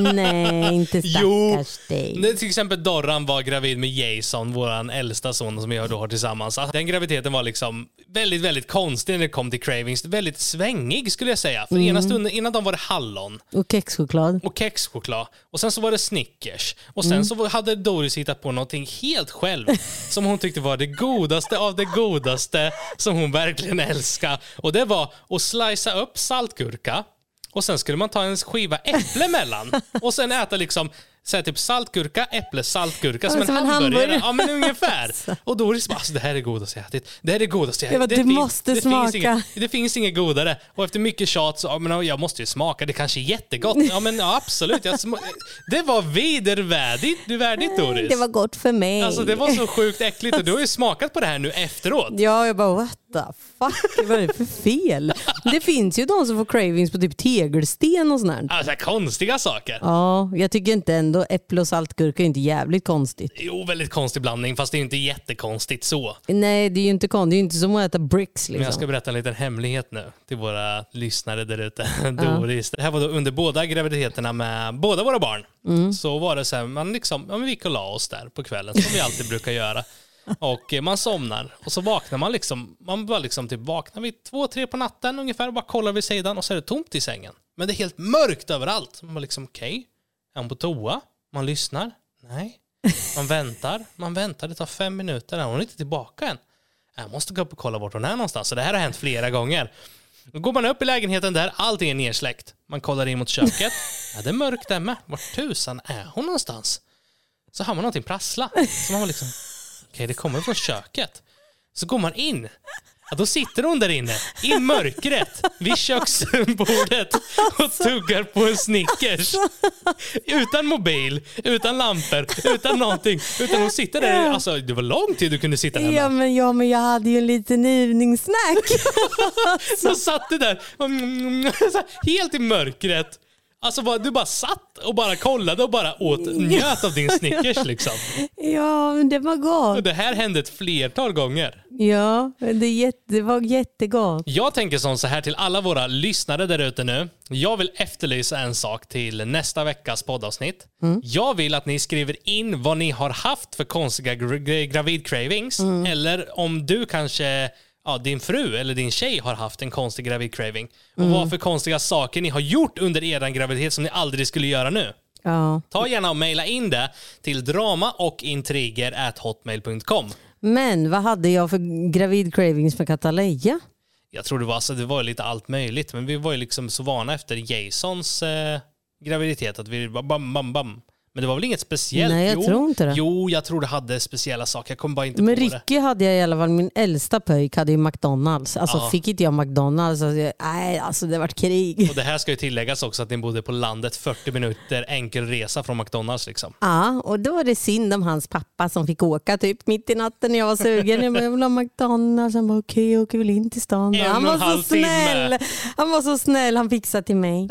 Nej, inte stackars jo, dig. Till exempel Dorran var gravid med Jason, våran äldsta son som jag då har tillsammans. Den graviditeten var liksom väldigt, väldigt konstig när det kom till cravings. Väldigt svängig skulle jag säga. För Mm. ena stunden, innan de var det hallon. Och kexchoklad. Och kexchoklad. Och sen så var det Snickers. Och sen mm. så hade Doris hittat på någonting helt själv som hon tyckte var det godaste av det godaste som hon verkligen älskade. Och det var att slicea upp saltgurka och sen skulle man ta en skiva äpple mellan och sen äta liksom så här, typ saltgurka, äpple, saltgurka som, som en en hamburgare. hamburgare. Ja, men ungefär. Och Doris bara, alltså, det här är godast jag ätit. Det här är godast jag Jag bara, ätit. det fin- måste det smaka. Finns inget, det finns inget godare. Och efter mycket tjat så, ja, men jag måste ju smaka. Det kanske är jättegott. Ja, men ja, absolut. Jag sm- det var vidervärdigt, du värdigt, Doris. Det var gott för mig. Alltså, det var så sjukt äckligt. Och du har ju smakat på det här nu efteråt. Ja, jag bara, what the fuck? Vad är det för fel? Det finns ju de som får cravings på typ tegelsten och sånt här. Alltså, konstiga saker. Ja, jag tycker inte ändå äpple och saltgurka är inte jävligt konstigt. Jo, väldigt konstig blandning, fast det är inte jättekonstigt så. Nej, det är ju inte konstigt. Det är ju inte som att äta bricks liksom. Men jag ska berätta en liten hemlighet nu till våra lyssnare där ute. Doris. Det här var då under båda graviditeterna med båda våra barn. Mm. Så var det så här, man liksom, ja, men vi gick och la oss där på kvällen som vi alltid brukar göra. Och man somnar och så vaknar man liksom, man bara liksom typ vaknar vid två, tre på natten ungefär och bara kollar vid sidan och så är det tomt i sängen. Men det är helt mörkt överallt. Man bara liksom, okej, okay. Är hon på toa? Man lyssnar. Nej. Man väntar. Man väntar. Det tar fem minuter. Hon är inte tillbaka än. Jag måste gå upp och kolla vart hon är någonstans. Så det här har hänt flera gånger. Då går man upp i lägenheten där. Allting är nersläckt. Man kollar in mot köket. Ja, det är mörkt där med. Vart tusan är hon någonstans? Så har man någonting prassla. Så man liksom, okej, okay, det kommer från köket. Så går man in. Ja, då sitter hon där inne i mörkret vid köksbordet och tuggar på en Snickers. Utan mobil, utan lampor, utan någonting. Utan hon sitter där. Alltså, det var lång tid du kunde sitta hemma. Ja, men, ja, men jag hade ju en liten ivningssnack. Så satt du där helt i mörkret. Alltså bara, du bara satt och bara kollade och bara åt njöt av din Snickers liksom. Ja, men det var Och gott. det här hände ett flertal gånger. Ja, men det, är jätte, det var jättegott. Jag tänker som så här till alla våra lyssnare där ute nu. Jag vill efterlysa en sak till nästa veckas poddavsnitt. Mm. Jag vill att ni skriver in vad ni har haft för konstiga gra- gravid cravings. Mm. Eller om du kanske... Ja, din fru eller din tjej har haft en konstig gravid craving. Och mm. vad för konstiga saker ni har gjort under er graviditet som ni aldrig skulle göra nu. Ja. Ta gärna och mejla in det till drama och intriger at hotmail dot com. Men vad hade jag för gravid cravings med Kataleja? Jag tror det var, alltså, det var lite allt möjligt. Men vi var ju liksom så vana efter Jasons eh, graviditet att vi bara bam, bam, bam. Men det var väl inget speciellt? Nej, jag jo, tror inte det. Jo, jag tror det hade speciella saker. Jag kommer bara inte Men på Ricky det. hade jag i alla fall, min äldsta pöjk hade ju McDonalds. Alltså Ja. fick inte jag McDonalds, alltså, jag, nej, alltså det vart krig. Och det här ska ju tilläggas också att ni bodde på landet, fyrtio minuter enkel resa från McDonalds liksom. Ja, och då var det synd om hans pappa som fick åka typ mitt i natten när jag var sugen. Jag bara, jag vill ha McDonalds. Han bara, okej, okay, jag åker väl in till stan. En Han och var en halv så snäll. timme. Han var så snäll, han fixade till mig.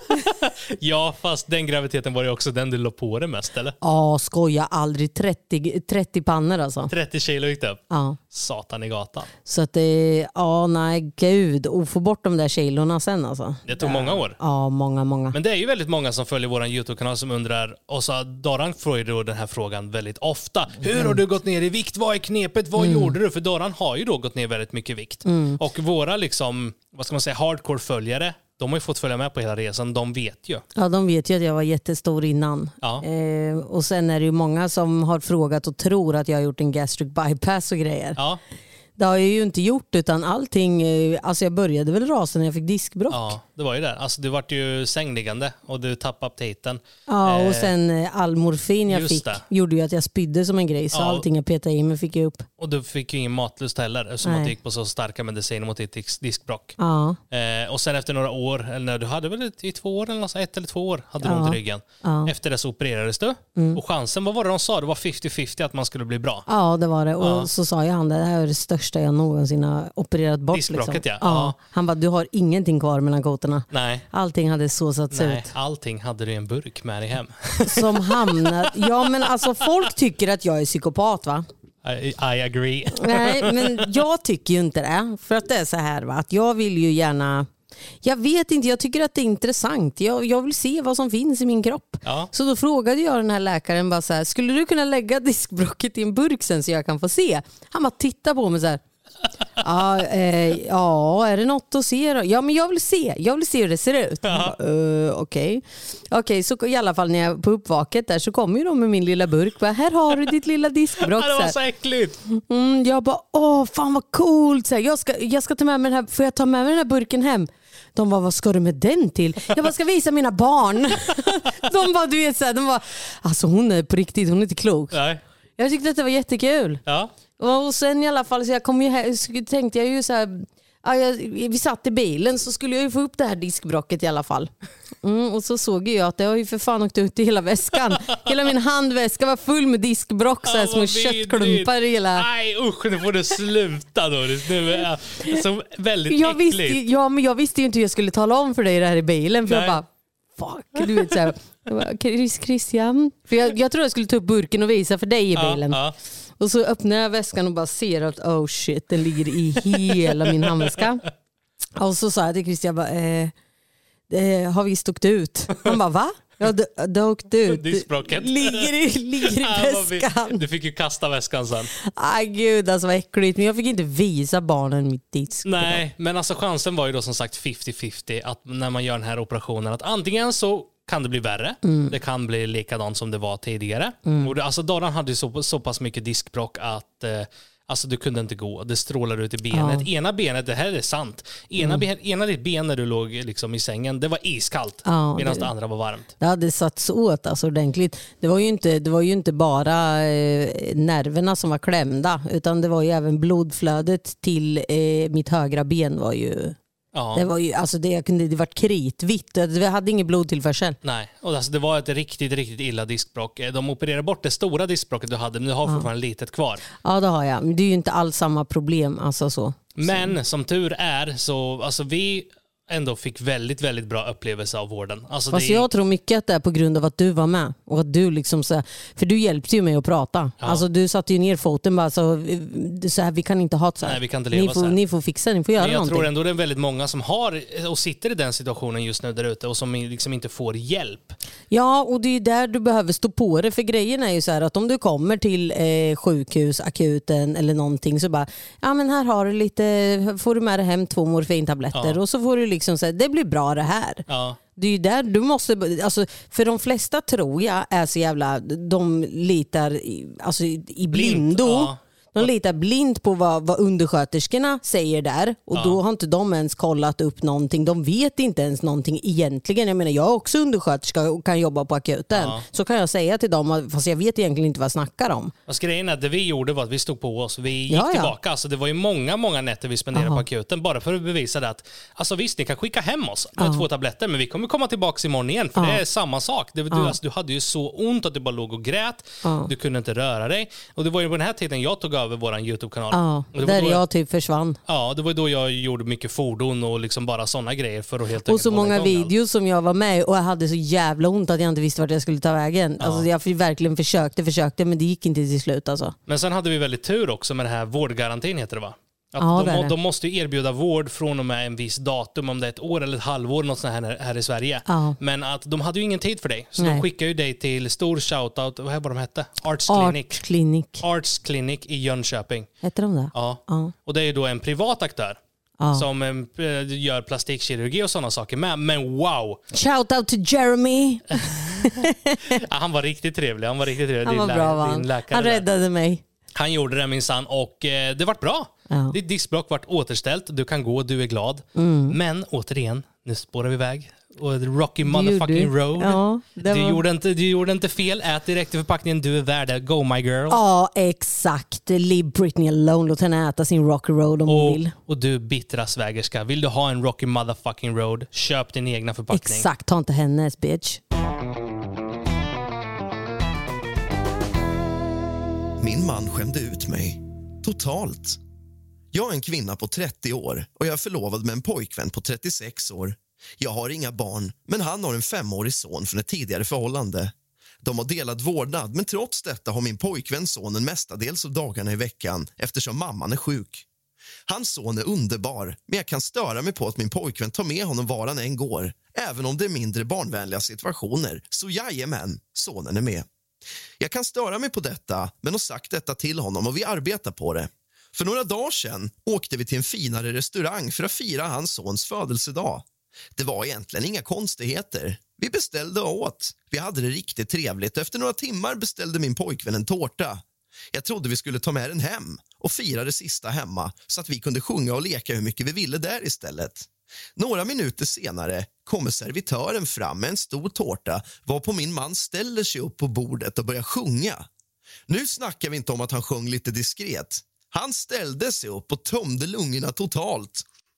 Ja, fast den graviditeten var ju också den du låg på det mest, eller? Ja, skoja aldrig. trettio, trettio pannor alltså. trettio kilo gick det upp. Ja. Satan i gatan. Så att det, ja nej gud. Och få bort de där kilorna sen alltså. Det tog många år. Ja, många, många. Men det är ju väldigt många som följer vår YouTube-kanal som undrar, och så Doran får ju då den här frågan väldigt ofta. Hur har du gått ner i vikt? Vad är knepet? Vad mm. gjorde du? För Doran har ju då gått ner väldigt mycket vikt. Mm. Och våra liksom, vad ska man säga, hardcore-följare, de har ju fått följa med på hela resan. De vet ju. Ja, de vet ju att jag var jättestor innan. Ja. Eh, och sen är det ju många som har frågat och tror att jag har gjort en gastric bypass och grejer. Ja. Det har jag ju inte gjort, utan allting, alltså jag började väl rasa när jag fick diskbråck. Ja, det var ju det. Alltså du vart ju sängliggande och du tappade aptiten. Ja, och eh, sen all morfin jag fick det. gjorde ju att jag spydde som en grej. Så ja. allting jag petade i mig fick jag upp. Och du fick ju ingen matlust heller eftersom Nej. att du gick på så starka mediciner mot ditt diskbråck. Ja. Eh, och sen efter några år, eller när du hade väl i två år eller något, ett eller två år hade du Ja. ont i ryggen. Ja. Efter det så opererades du. Mm. Och chansen, vad var det de sa? Det var femtio femtio att man skulle bli bra. Ja, det var det. Och Ja. så sa ju han, det här är det största jag någonsin har opererat bort. Diskbråcket, liksom. ja. Ja. Han bara, du har ingenting kvar mellan kotorna. Nej. Allting hade såsats Nej, ut. allting hade du i en burk med dig hem. Som hamnar... Ja, men alltså folk tycker att jag är psykopat, va? I, I agree. Nej, men jag tycker ju inte det. För att det är så här, va? Att jag vill ju gärna... Jag vet inte, jag tycker att det är intressant. Jag, jag vill se vad som finns i min kropp. Ja. Så då frågade jag den här läkaren bara så här, skulle du kunna lägga diskbråcket i en burk sen så jag kan få se? Han bara tittar på mig så här. Ja, eh, ja, är det något att se då? Ja, men jag vill se. Jag vill se hur det ser ut. Ja. Uh, Okej, okay. okay, så i alla fall när jag på uppvaket där så kommer ju de med min lilla burk. Bara, här har du ditt lilla diskbråck. Det var så äckligt. Mm, jag bara, åh fan vad coolt. Så här, jag, ska, jag ska ta med mig den här, får jag ta med mig den här burken hem? De bara, vad ska du med den till? Jag bara, ska visa mina barn. De bara, du vet så här, de bara, alltså hon är på riktigt, hon är inte klok. Nej. Jag tyckte att det var jättekul. Ja. Och sen i alla fall så jag kom ju här, så tänkte jag ju så här, ja, jag, vi satt i bilen så skulle jag ju få upp det här diskbråcket i alla fall. Mm, och så såg jag att det har ju för fan åkt ut i hela väskan. Hela min handväska var full med diskbråck, så här, Ja, små vad köttklumpar i hela. Nej usch, nu får du sluta Doris. Nu är jag så väldigt Jag äckligt. visste, ja, men jag visste ju inte hur jag skulle tala om för dig det här i bilen. För Nej. jag bara, fuck, du vet så här. Jag bara, Chris, Christian. För jag, jag tror jag skulle ta upp burken och visa för dig i bilen. Ja, ja. Och så öppnar jag väskan och bara ser att oh shit, den ligger i hela min handväska. Och så sa jag till Christian, jag bara, eh, det har visst åkt ut. Han bara, va? Ja, det, det har åkt ut. Diskbråcket. Ligger i, ligger i Ja, vad vi- väskan. Du fick ju kasta väskan sen. Aj gud, alltså vad äckligt. Men jag fick inte visa barnen mitt diskbråck. Nej, men alltså chansen var ju då som sagt femtio femtio att när man gör den här operationen att antingen så kan det bli värre. Mm. Det kan bli likadant som det var tidigare. Mm. Och det, alltså Doran hade ju så, så pass mycket diskbråck att eh, alltså du kunde inte gå. Det strålade ut i benet. Ja. Ena benet, det här är sant. Ena, mm. ben, ena ditt ben när du låg liksom i sängen, det var iskallt. Ja, medan det, det andra var varmt. Det hade satts åt alltså ordentligt. Det var ju inte, det var ju inte bara eh, nerverna som var klämda, utan det var ju även blodflödet till eh, mitt högra ben var ju... Ja. Det var ju, alltså det, kunde, det var kritvitt. Vi hade ingen blodtillförsel. Nej, och alltså det var ett riktigt, riktigt illa diskbråck. De opererade bort det stora diskbråcket du hade, men du har Ja. fortfarande litet kvar. Ja, det har jag. Men det är ju inte alls samma problem. Alltså så. Men som tur är så, alltså vi ändå fick väldigt, väldigt bra upplevelse av vården. Alltså Fast det... jag tror mycket att det är på grund av att du var med. Och att du liksom så, för du hjälpte ju mig att prata. Ja. Alltså du satte ju ner foten bara så, så här, vi kan inte ha det så här. Nej, vi kan inte leva ni, får, så här. ni får fixa, ni får göra Men jag någonting. tror ändå det är väldigt många som har och sitter i den situationen just nu där ute och som liksom inte får hjälp. Ja, och det är där du behöver stå på det. För grejen är ju så här att om du kommer till eh, sjukhus, akuten eller någonting så bara, ja men här har du lite, får du med dig hem två morfintabletter. Ja. Och så får du liksom säga, det blir bra det här. Ja. Det är ju där du måste, alltså, för de flesta tror jag är så jävla, de litar i, alltså, i blindo. Blind, ja. De litar blint på vad, vad undersköterskorna säger där och ja. Då har inte de ens kollat upp någonting. De vet inte ens någonting egentligen. Jag menar, jag är också undersköterska och kan jobba på akuten. Ja. Så kan jag säga till dem, fast jag vet egentligen inte vad jag snackar om. Fast grejen är att det vi gjorde var att vi stod på oss. Vi gick ja, ja. tillbaka. Alltså, det var ju många, många nätter vi spenderade Aha. på akuten bara för att bevisa det att, alltså visst, ni kan skicka hem oss med Aha. två tabletter, men vi kommer komma tillbaka imorgon igen, för Aha. det är samma sak. Det, du, alltså, du hade ju så ont att du bara låg och grät. Aha. Du kunde inte röra dig. Och det var ju på den här tiden jag tog över våran YouTube-kanal. Ja, där jag, jag typ försvann. Ja, det var då jag gjorde mycket fordon och liksom bara sådana grejer för att helt och så många videos som jag var med och jag hade så jävla ont att jag inte visste vart jag skulle ta vägen. Ja. Alltså jag verkligen försökte, försökte men det gick inte till slut alltså. Men sen hade vi väldigt tur också med den här vårdgarantin heter det va? Att ja, de, de måste ju erbjuda vård från och med en viss datum, om det är ett år eller ett halvår något sånt här, här i Sverige. Ja. Men att de hade ju ingen tid för dig. Så Nej. de skickade ju dig till stor shoutout, vad var de hette? Arts Clinic. Arts Clinic. Arts Clinic i Jönköping. Heter de det? Ja. ja. Och det är ju då en privat aktör. Ja. Som äh, gör plastikkirurgi och sådana saker med. Men wow! Shoutout to Jeremy! ja, han var riktigt trevlig. Han var riktigt trevlig. Han var din bra, lä- din läkare han räddade där. mig. Han gjorde det minsann och eh, det vart bra. Ja. Ditt diskblock vart återställt. Du kan gå, du är glad. Mm. Men återigen, nu spårar vi iväg. Och Rocky motherfucking du. road. Ja, du, var... gjorde inte, du gjorde inte fel. Ät direkt i förpackningen. Du är värd det. Go my girl. Ja, exakt. Leave Britney alone. Låt henne äta sin Rocky road om och, hon vill. Och du bittra svägerska. Vill du ha en Rocky motherfucking road? Köp din egna förpackning. Exakt, ta inte hennes bitch. Min man skämde ut mig. Totalt. Jag är en kvinna på trettio år och jag är förlovad med en pojkvän på trettiosex år. Jag har inga barn, men han har en femårig son från ett tidigare förhållande. De har delad vårdnad, men trots detta har min pojkvän sonen mestadels av dagarna i veckan eftersom mamman är sjuk. Hans son är underbar, men jag kan störa mig på att min pojkvän tar med honom var han än går. Även om det är mindre barnvänliga situationer, så jajamän, sonen är med. Jag kan störa mig på detta, men har sagt detta till honom och vi arbetar på det. För några dagar sedan åkte vi till en finare restaurang för att fira hans sons födelsedag. Det var egentligen inga konstigheter. Vi beställde och åt. Vi hade det riktigt trevligt. Efter några timmar beställde min pojkvän en tårta. Jag trodde vi skulle ta med den hem och fira det sista hemma så att vi kunde sjunga och leka hur mycket vi ville där istället. Några minuter senare kommer servitören fram med en stor tårta varpå min man ställer sig upp på bordet och börjar sjunga. Nu snackar vi inte om att han sjöng lite diskret. Han ställde sig upp och tömde lungorna totalt.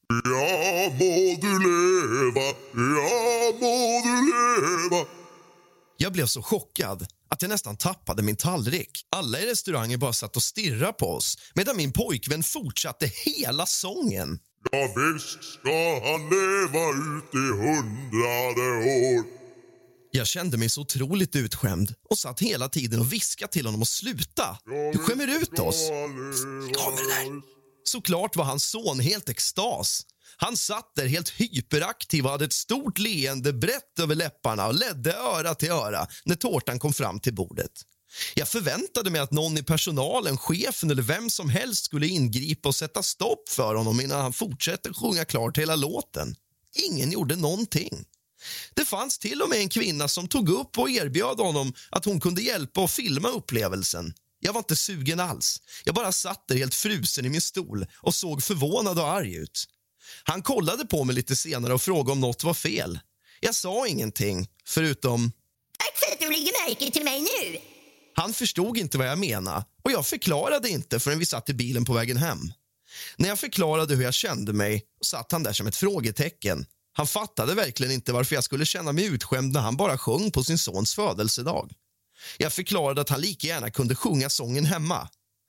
Ja må du leva, ja må du leva. Jag blev så chockad att jag nästan tappade min tallrik. Alla i restaurangen bara satt och stirrade på oss medan min pojkvän fortsatte hela sången. Ja visst ska han leva ut i hundrade år. Jag kände mig så otroligt utskämd och satt hela tiden och viskade till honom att sluta. Du skämmer ut oss. Kommer där. Såklart var hans son helt extas. Han satt där helt hyperaktiv och hade ett stort leende brett över läpparna och ledde öra till öra när tårtan kom fram till bordet. Jag förväntade mig att någon i personalen, chefen eller vem som helst skulle ingripa och sätta stopp för honom innan han fortsätter sjunga klart hela låten. Ingen gjorde någonting. Det fanns till och med en kvinna som tog upp och erbjöd honom att hon kunde hjälpa och filma upplevelsen. Jag var inte sugen alls. Jag bara satt där helt frusen i min stol och såg förvånad och arg ut. Han kollade på mig lite senare och frågade om något var fel. Jag sa ingenting, förutom... Tack för att du lägger märke till mig nu. Han förstod inte vad jag menade och jag förklarade inte förrän vi satt i bilen på vägen hem. När jag förklarade hur jag kände mig satt han där som ett frågetecken. Han fattade verkligen inte varför jag skulle känna mig utskämd när han bara sjöng på sin sons födelsedag. Jag förklarade att han lika gärna kunde sjunga sången hemma.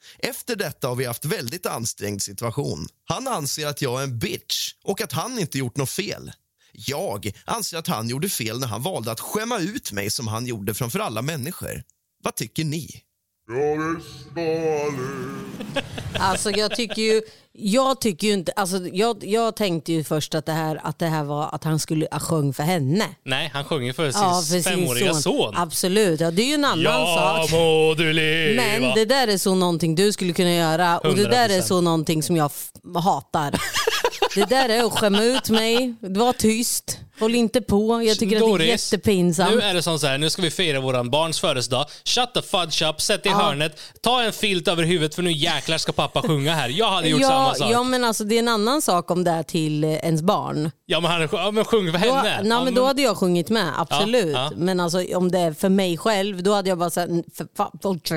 Efter detta har vi haft väldigt ansträngd situation. Han anser att jag är en bitch och att han inte gjort något fel. Jag anser att han gjorde fel när han valde att skämma ut mig som han gjorde framför alla människor. Vad tycker ni? Jag är smal. Alltså jag tycker ju jag tycker ju inte alltså jag, jag tänkte ju först att det här att det här var att han skulle sjung för henne. Nej, han sjunger för sin, Ja, för sin femåriga son. son. Absolut. Ja, det är ju en annan Ja, sak. må du leva. Men det där är så någonting du skulle kunna göra och det där är hundra procent. så någonting som jag f- hatar. Det där är att skämma ut mig. Var tyst. Håll inte på. Jag tycker Doris, att det är jättepinsamt. Nu är det som så här, nu ska vi fira våran barns födelsedag. Shut the fudge up, sätt dig i Ja. hörnet. Ta en filt över huvudet för nu jäklar ska pappa sjunga här. Jag hade gjort ja, samma sak. ja, men alltså det är en annan sak om det är till eh, ens barn. Ja, men han ja, men sjung för Då, henne. nej, ja, men då hade jag sjungit med, absolut. Ja, ja. Men alltså, om det är för mig själv, då hade jag bara såhär, för fan, folk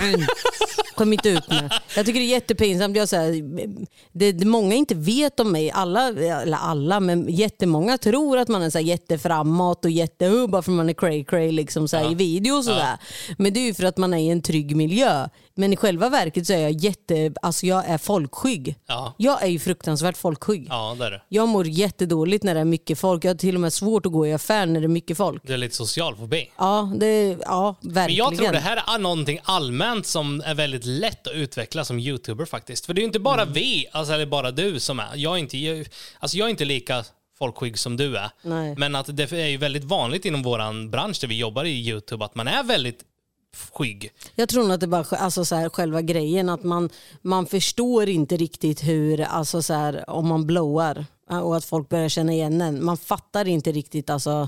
kom inte ut med. Jag tycker det är jättepinsamt. Jag, så här, det, det många inte vet om mig, alla, eller alla, men jättemånga tror att man är så här jätteframåt och jätte, uh, bara för man är cray cray liksom, så här, Ja. i video och sådär. Ja. Men det är ju för att man är i en trygg miljö. Men i själva verket så är jag jätte, alltså jag är folkskygg. Ja. Jag är ju fruktansvärt folkskygg. Ja, det är det. Jag mår jättedåligt när det är mycket folk. Jag har till och med svårt att gå i affär när det är mycket folk. Det är lite social fobi. Ja, det, ja verkligen. Men jag tror det här är någonting allmänt som är väldigt lätt att utveckla som YouTuber faktiskt. För det är ju inte bara Mm. vi, alltså, eller bara du som är. Jag är inte, jag, alltså, jag är inte lika folkskygg som du är. Nej. Men att det är ju väldigt vanligt inom våran bransch där vi jobbar i YouTube att man är väldigt skygg. Jag tror nog att det bara alltså så här, själva grejen att man, man förstår inte riktigt hur, alltså så här, om man blowar och att folk börjar känna igen en. Man fattar inte riktigt alltså.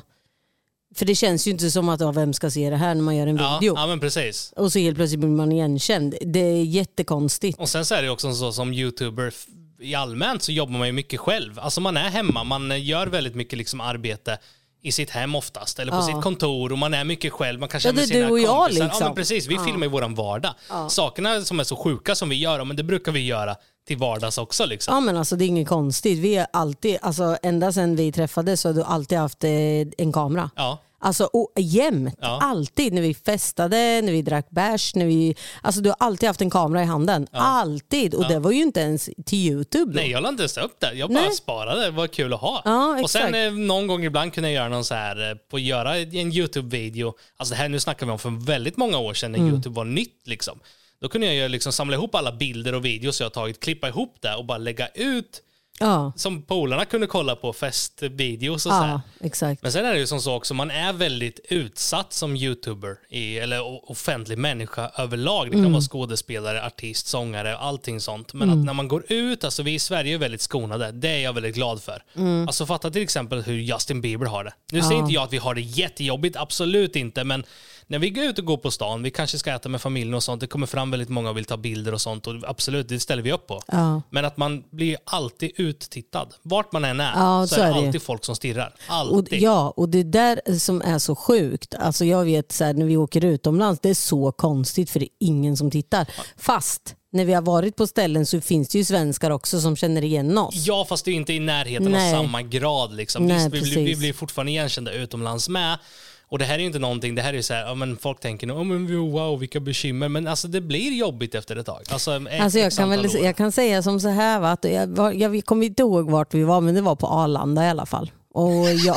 För det känns ju inte som att ja, vem ska se det här när man gör en Ja, video. ja, men precis. Och så helt plötsligt blir man igenkänd. Det är jättekonstigt. Och sen så är det också så som YouTuber f- i allmänt så jobbar man ju mycket själv. Alltså man är hemma, man gör väldigt mycket liksom arbete i sitt hem oftast, eller på Ja. sitt kontor och man är mycket själv, man kanske Ja, är med det är sina du och jag, kompisar. liksom. Ja, men precis, vi Ja. filmar i våran vardag. Sakerna som är så sjuka som vi gör, men det brukar vi göra till vardags också liksom. Ja men alltså det är inget konstigt. Vi är alltid, alltså ända sedan vi träffades så har du alltid haft eh, en kamera. Ja. Alltså och, jämt, Ja. alltid när vi festade, när vi drack bärs, när vi, alltså du har alltid haft en kamera i handen. Alltid, och det var ju inte ens till YouTube då. Nej, jag la inte ens upp det. Jag bara Nej. sparade. Det var kul att ha. Ja, och sen exakt. eh, någon gång ibland kunde jag göra någon så här eh, på göra en YouTube-video. Alltså det här nu snackar vi om för väldigt många år sedan när Mm. YouTube var nytt liksom. Då kunde jag ju liksom samla ihop alla bilder och videos jag har tagit, klippa ihop det och bara lägga ut Ja, som polarna kunde kolla på festvideos och så här. ja exakt. Men sen är det ju som så också, man är väldigt utsatt som YouTuber, i, eller o- offentlig människa överlag. Det kan Mm. vara skådespelare, artist, sångare, allting sånt. Men Mm. att när man går ut, alltså vi i Sverige är väldigt skonade, det är jag väldigt glad för. Mm. Alltså fatta till exempel hur Justin Bieber har det. Nu säger inte jag att vi har det jättejobbigt, absolut inte, men när vi går ut och går på stan, vi kanske ska äta med familjen och sånt, det kommer fram väldigt många och vill ta bilder och sånt och absolut, det ställer vi upp på. Ja. Men att man blir alltid uttittad. Vart man än är, Ja, så, så är det är det. alltid folk som stirrar. Och, Alltid. ja, och det där som är så sjukt. Alltså jag vet så här, när vi åker utomlands, det är så konstigt för det är ingen som tittar. Fast när vi har varit på ställen så finns det ju svenskar också som känner igen oss. Ja, fast det är inte i närheten Nej. av samma grad. Liksom. Nej, Visst, vi, blir, vi precis. blir fortfarande igenkända utomlands med. Och det här är ju inte någonting, det här är ju så här, ja, men folk tänker oh, men wow, vilka bekymmer. Men alltså det blir jobbigt efter ett tag. Alltså, ett, Alltså jag, ett kan väl, antal år. jag kan säga som så här, va, att jag, var, jag kommer inte ihåg vart vi var, men det var på Arlanda i alla fall. Och jag,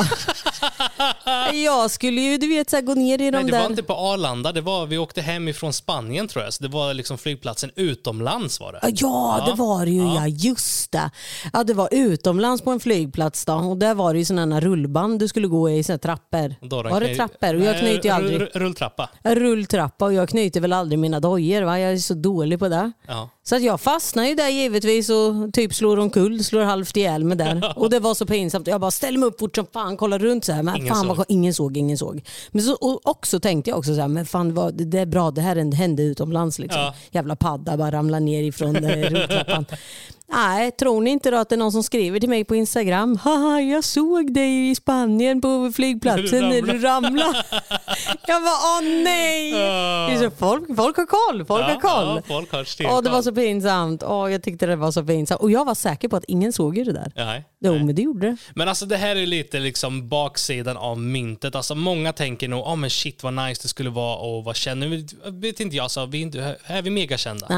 jag skulle ju du vet, så här, gå ner i de Nej, det där... var inte på Arlanda, det var, vi åkte hem ifrån Spanien tror jag. Så det var liksom flygplatsen utomlands var det. Ja, ja, det var det ju, ja. Just det. Ja, det var utomlands på en flygplats då, och där var det ju sådana här rullband du skulle gå i, såna här trappor. Då de Var det knö- trappor? Och jag Nej, knyter ju rull- aldrig... rull- Rulltrappa. Rulltrappa, och jag knyter väl aldrig mina dojor, va? Jag är så dålig på det. Ja. Så att jag fastnade ju där givetvis och typ slår omkull, slår halvt ihjäl mig där. Och det var så pinsamt. Jag bara ställer mig upp fort som fan, kollar runt så här. Men Ingen fan, såg. vad, ingen såg, ingen såg. Men så, och också tänkte jag också så här, men fan vad, det är bra, det här hände utomlands liksom. Ja. Jävla padda bara ramlar ner ifrån eh, rulltrappan. Nej, tror ni inte då att det är någon som skriver till mig på Instagram? Haha, jag såg dig i Spanien på flygplatsen när du ramlade. Jag bara, åh nej! Det är så folk, folk har koll, folk Ja, har koll. ja, folk har stenkoll. Åh, det var så pinsamt. Åh, jag tyckte det var så pinsamt. Och jag var säker på att ingen såg ju det där. Nej, Jo, nej. men det gjorde det. Men alltså det här är lite liksom baksidan av myntet. Alltså många tänker nog, oh, men shit vad nice det skulle vara och vad känner vi? Vet inte jag, alltså, vi är, inte, är vi megakända? Nej.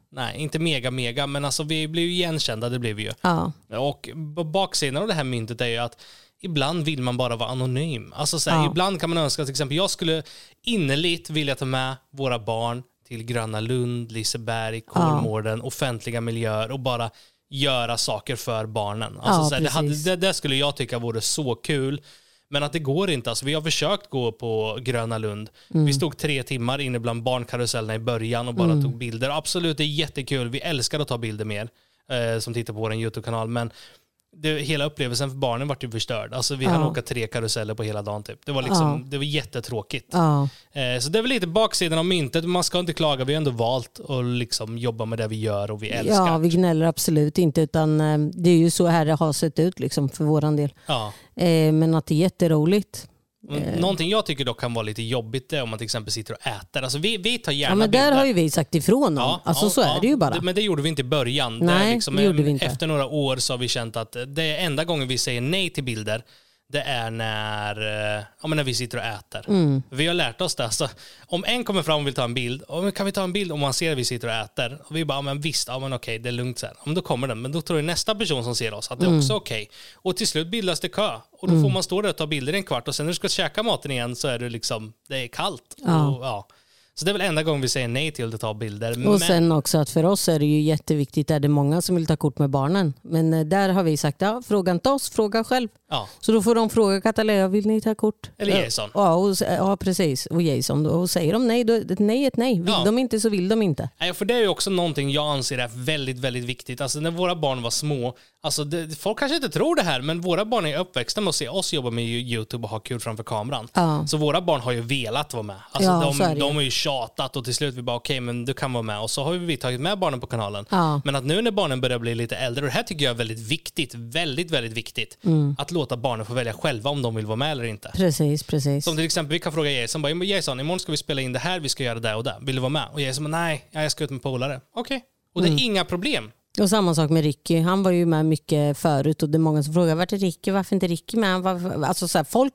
nej, inte mega mega, men alltså vi blir ju igenkända, det blir vi ju. Ja. Och baksidan av det här myntet är ju att ibland vill man bara vara anonym. Alltså så här, Ja. ibland kan man önska, till exempel, jag skulle innerligt vilja ta med våra barn till Gröna Lund, Liseberg, Kolmården, ja. offentliga miljöer och bara göra saker för barnen. Alltså, Ja, så här, det, hade, precis. det, det skulle jag tycka vore så kul. Men att det går inte. Alltså, vi har försökt gå på Gröna Lund. Mm. Vi stod tre timmar inne bland barnkarusellerna i början och bara Mm. tog bilder. Absolut, det är jättekul. Vi älskar att ta bilder mer eh, som tittar på vår YouTube-kanal. Men det, hela upplevelsen för barnen var ju förstörd. Alltså, vi Ja. hann åka tre karuseller på hela dagen. Typ. Det var liksom, Ja. det var jättetråkigt. Ja. Eh, så det är väl lite baksidan av myntet. Man ska inte klaga. Vi har ändå valt att liksom jobba med det vi gör och vi älskar. Ja, vi gnäller absolut inte, utan eh, det är ju så här det har sett ut liksom, för våran del. Ja. Eh, men att det är jätteroligt. Men någonting jag tycker dock kan vara lite jobbigt är om man till exempel sitter och äter. Alltså vi, vi tar gärna Ja, men där bilder. har ju vi sagt ifrån om. Ja, alltså ja, så är ja. det ju bara. Men det gjorde vi inte i början. Nej, det är liksom, det gjorde vi inte. Efter några år så har vi känt att det är enda gången vi säger nej till bilder, det är när, eh, ja, men när vi sitter och äter. Mm. Vi har lärt oss det. Alltså, om en kommer fram och vill ta en bild, och kan vi ta en bild om man ser att vi sitter och äter? Och vi bara, ja, men visst, ja, men okej, det är lugnt sen. Om då kommer den, men då tror jag nästa person som ser oss att det är Mm. också okej. Och till slut bildas det kö. Och då Mm. får man stå där och ta bilder i en kvart och sen när du ska käka maten igen så är det liksom, det är kallt. Ja. Och, ja. Så det är väl enda gången vi säger nej till att ta bilder. Och Men- sen också att för oss är det ju jätteviktigt, är det många som vill ta kort med barnen. Men eh, där har vi sagt, ja, fråga inte oss, fråga själv. Ja. Så då får de fråga Katalea, vill ni ta kort? Eller Jason. Ja, och, ja precis. Och Jason. Och säger de nej, då ett nej är ett nej. Vill Ja. de inte så vill de inte. Nej, för det är ju också någonting jag anser är väldigt, väldigt viktigt. Alltså när våra barn var små, alltså det, folk kanske inte tror det här, men våra barn är uppväxta med att se oss jobba med YouTube och ha kul framför kameran. Ja. Så våra barn har ju velat vara med. Alltså Ja, så är de, det de ju. har ju tjatat och till slut vi bara okej, okay, men du kan vara med. Och så har vi tagit med barnen på kanalen. Ja. Men att nu när barnen börjar bli lite äldre, och det här tycker jag är väldigt viktigt, väldigt, väldigt viktigt, Mm. att låta barnen få välja själva om de vill vara med eller inte. Precis, precis. Som till exempel, vi kan fråga Jason, bara, Jason, imorgon ska vi spela in det här, vi ska göra det och det. Vill du vara med? Och Jason bara, nej, jag ska ut med polare. Okej. Okay. Och det är Mm. inga problem. Och samma sak med Ricky. Han var ju med mycket förut och det är många som frågar, vart är Ricky? Varför inte Ricky med? Varför? Alltså så här, folk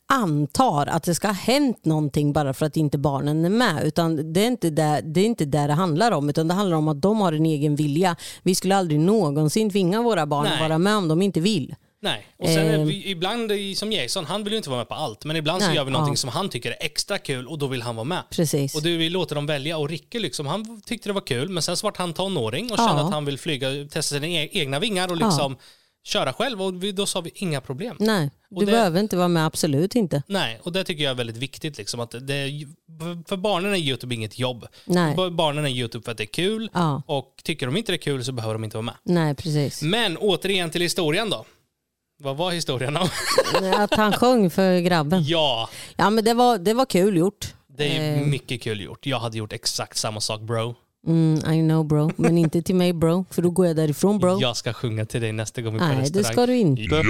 antar att det ska ha hänt någonting bara för att inte barnen är med. Utan det är inte där det, är inte där det handlar om, utan det handlar om att de har en egen vilja. Vi skulle aldrig någonsin tvinga våra barn Nej. att vara med om de inte vill. Nej, och sen är Ehm. vi, ibland som Jason, han vill ju inte vara med på allt, men ibland så Nej, gör vi någonting ja. som han tycker är extra kul och då vill han vara med. Precis. Och du, vi låter dem välja, och Ricky liksom, han tyckte det var kul, men sen så vart han tonåring och Ja. kände att han vill flyga, testa sina e- egna vingar och liksom köra själv, och vi, då sa vi inga problem. Nej, Och du det- behöver inte vara med, absolut inte. Nej, och det tycker jag är väldigt viktigt. Liksom, att det är, för barnen är YouTube inget jobb. Nej. För barnen är YouTube för att det är kul, Ja. och tycker de inte det är kul så behöver de inte vara med. Nej, precis. Men återigen till historien då. Vad var historien om? Att han sjöng för grabben. Ja, Ja, men det var, det var kul gjort. det är Eh. mycket kul gjort. Jag hade gjort exakt samma sak, bro. Mm, I know bro, men inte till mig bro, för då går jag därifrån bro. Jag ska sjunga till dig nästa gång vi är på Nej, restaurang. det ska du inte. Ja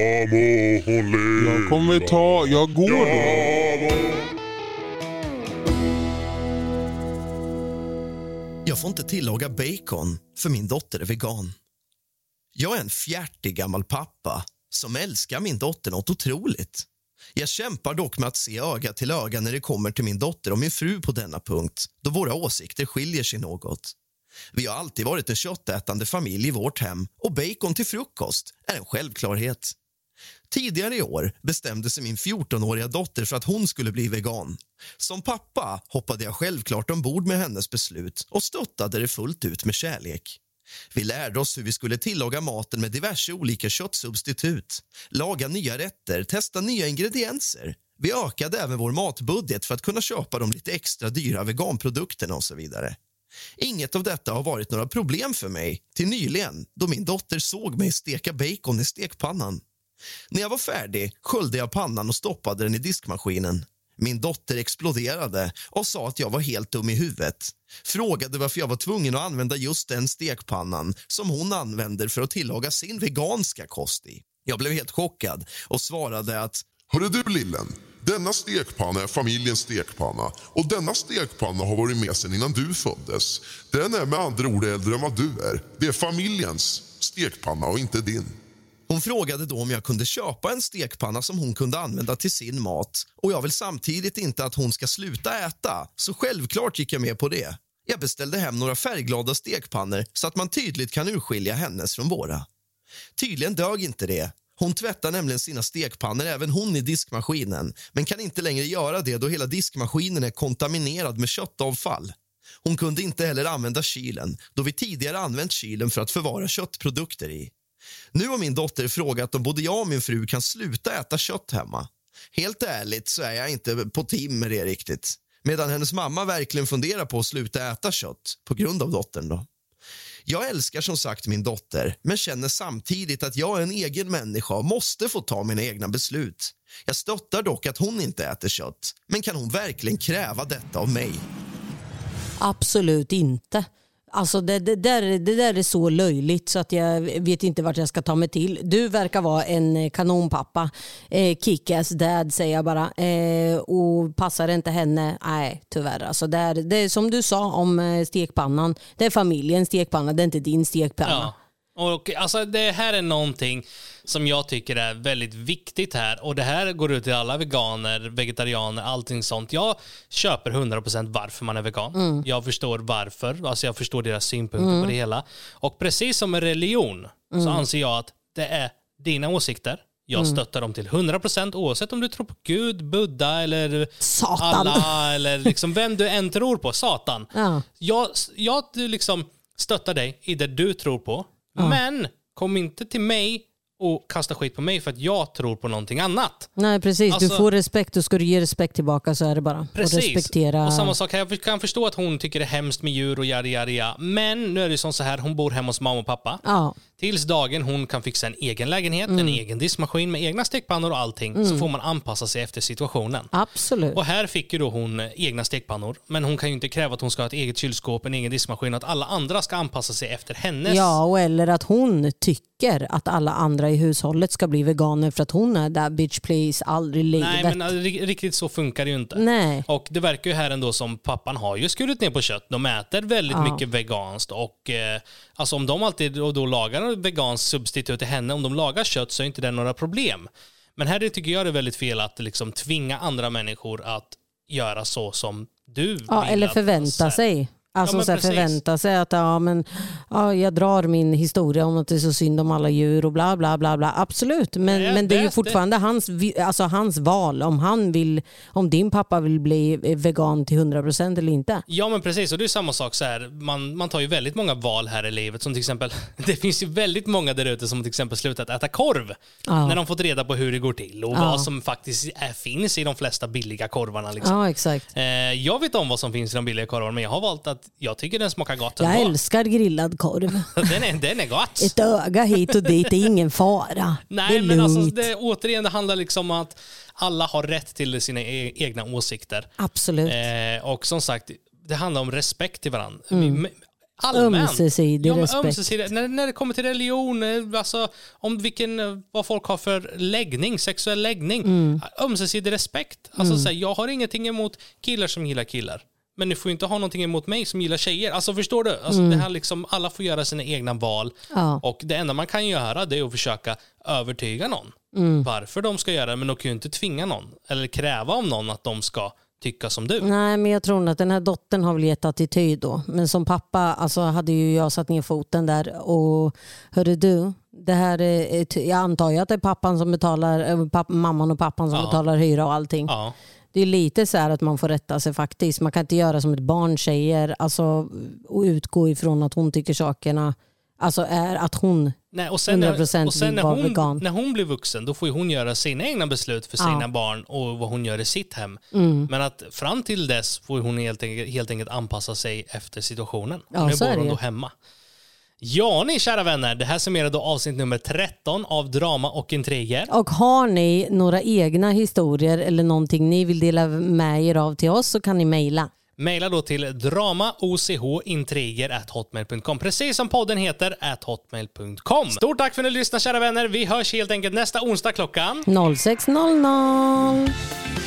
må hon leva. Jag kommer ta, jag går då. Jag får inte tillaga bacon för min dotter är vegan. Jag är en fjärtig gammal pappa som älskar min dotter något otroligt. Jag kämpar dock med att se öga till öga när det kommer till min dotter och min fru på denna punkt, då våra åsikter skiljer sig något. Vi har alltid varit en köttätande familj i vårt hem och bacon till frukost är en självklarhet. Tidigare i år bestämde sig min fjortonåriga dotter för att hon skulle bli vegan. Som pappa hoppade jag självklart ombord med hennes beslut och stöttade det fullt ut med kärlek. Vi lärde oss hur vi skulle tillaga maten med diverse olika köttsubstitut, laga nya rätter, testa nya ingredienser. Vi ökade även vår matbudget för att kunna köpa de lite extra dyra veganprodukterna och så vidare. Inget av detta har varit några problem för mig till nyligen då min dotter såg mig steka bacon i stekpannan. När jag var färdig sköljde jag pannan och stoppade den i diskmaskinen. Min dotter exploderade och sa att jag var helt dum i huvudet. Frågade varför jag var tvungen att använda just den stekpannan som hon använder för att tillaga sin veganska kost i. Jag blev helt chockad och svarade att Hörru du lillen, denna stekpanna är familjens stekpanna och denna stekpanna har varit med sedan innan du föddes. Den är med andra ord äldre än vad du är. Det är familjens stekpanna och inte din. Hon frågade då om jag kunde köpa en stekpanna som hon kunde använda till sin mat och jag vill samtidigt inte att hon ska sluta äta, så självklart gick jag med på det. Jag beställde hem några färgglada stekpannor så att man tydligt kan urskilja hennes från våra. Tydligen dög inte det. Hon tvättar nämligen sina stekpannor även hon i diskmaskinen, men kan inte längre göra det då hela diskmaskinen är kontaminerad med köttavfall. Hon kunde inte heller använda kylen då vi tidigare använt kylen för att förvara köttprodukter i. Nu har min dotter frågat om både jag och min fru kan sluta äta kött hemma. Helt ärligt så är jag inte på team med det riktigt. Medan hennes mamma verkligen funderar på att sluta äta kött på grund av dottern då. Jag älskar som sagt min dotter, men känner samtidigt att jag är en egen människa och måste få ta mina egna beslut. Jag stöttar dock att hon inte äter kött, men kan hon verkligen kräva detta av mig? Absolut inte. Alltså det, det, där, det där är så löjligt så att jag vet inte vart jag ska ta mig till. Du verkar vara en kanonpappa. Eh, Kick-ass dad säger jag bara. Eh, och passar inte henne? Nej, tyvärr. Alltså det, är, det är som du sa om stekpannan. Det är familjens stekpanna, det är inte din stekpanna. Ja. Och alltså det här är någonting som jag tycker är väldigt viktigt här. Och det här går ut till alla veganer, vegetarianer, allting sånt. Jag köper hundra procent varför man är vegan. Mm. Jag förstår varför. Alltså jag förstår deras synpunkter mm. på det hela. Och precis som med religion mm. så anser jag att det är dina åsikter. Jag mm. stöttar dem till hundra procent oavsett om du tror på Gud, Buddha eller Satan. Allah eller liksom vem du än tror på. Satan. Ja. Jag, jag liksom stöttar dig i det du tror på. Ja. Men kom inte till mig och kasta skit på mig för att jag tror på någonting annat. Nej, precis. Alltså, du får respekt och ska du ge respekt tillbaka så är det bara. Precis. Och respektera. Och samma sak, jag kan förstå att hon tycker det är hemskt med djur och jari, jari, ja. Men nu är det som så här, hon bor hemma hos mamma och pappa. Ja. Tills dagen hon kan fixa en egen lägenhet, mm. en egen diskmaskin med egna stekpannor och allting, mm. så får man anpassa sig efter situationen. Absolut. Och här fick ju då hon egna stekpannor, men hon kan ju inte kräva att hon ska ha ett eget kylskåp, en egen diskmaskin och att alla andra ska anpassa sig efter hennes. Ja, och eller att hon tycker att alla andra i hushållet ska bli veganer för att hon är där bitch please aldrig livet. Nej, men riktigt så funkar det ju inte. Nej. Och det verkar ju här ändå som pappan har ju skurit ner på kött. De äter väldigt ja. mycket veganskt och eh, alltså om de alltid och då lagar veganskt substitut till henne, om de lagar kött så är inte det några problem. Men här tycker jag det är väldigt fel att liksom tvinga andra människor att göra så som du vill. Ja, eller förvänta att, sig. Alltså ja, så här, förvänta sig att ja, men, ja, jag drar min historia om att det är så synd om alla djur och bla bla bla bla. Absolut, men, ja, men det är ju fortfarande det. Hans, alltså, hans val om han vill, om din pappa vill bli vegan till hundra procent eller inte. Ja men precis, och det är samma sak så här, man, man tar ju väldigt många val här i livet som till exempel, det finns ju väldigt många där ute som till exempel slutat äta korv ja. när de fått reda på hur det går till och ja. vad som faktiskt är, finns i de flesta billiga korvarna liksom. Ja, exakt. Eh, jag vet om vad som finns i de billiga korvarna, men jag har valt att jag tycker den smakar gott. Jag ändå. älskar grillad korv. den, är, den är gott. Ett öga hit och dit är ingen fara. Nej, det är men lugnt. alltså, det, återigen, det handlar liksom om att alla har rätt till sina e- egna åsikter. Absolut. Eh, och som sagt, det handlar om respekt till varandra. Mm. Allmänt. Ömsesidig ja, respekt. Ömsesidig, när, när det kommer till religion, alltså om vilken, vad folk har för läggning, sexuell läggning. Mm. Ömsesidig respekt. Alltså, mm. så här, jag har ingenting emot killar som gillar killar. Men du får inte ha någonting emot mig som gillar tjejer. Alltså förstår du? Alltså, mm. det här liksom, alla får göra sina egna val. Ja. Och det enda man kan göra det är att försöka övertyga någon. Mm. Varför de ska göra det. Men de kan ju inte tvinga någon. Eller kräva om någon att de ska tycka som du. Nej, men jag tror att den här dottern har väl gett attityd då. Men som pappa alltså, hade ju jag satt ner foten där. Och hörru du, det här är, jag antar ju att det är pappan som betalar, papp, mamman och pappan som ja. betalar hyra och allting. Ja. Det är lite så här att man får rätta sig faktiskt. Man kan inte göra som ett barn säger. Alltså, och utgå ifrån att hon tycker sakerna alltså är att hon Nej, och sen, hundra procent och sen vill när, vara hon, vegan. när hon blir vuxen då får ju hon göra sina egna beslut för sina ja. barn och vad hon gör i sitt hem. Mm. Men att fram till dess får hon helt enkelt, helt enkelt anpassa sig efter situationen. Ja, nu bor hon då hemma. Ja, ni kära vänner, det här summerar då avsnitt nummer tretton av Drama och Intriger. Och har ni några egna historier eller någonting ni vill dela med er av till oss så kan ni mejla. Maila då till dramaochintriger at hotmail punkt com. Precis som podden heter, at hotmail punkt com. Stort tack för att ni lyssnar, kära vänner. Vi hörs helt enkelt nästa onsdag klockan noll sex noll noll.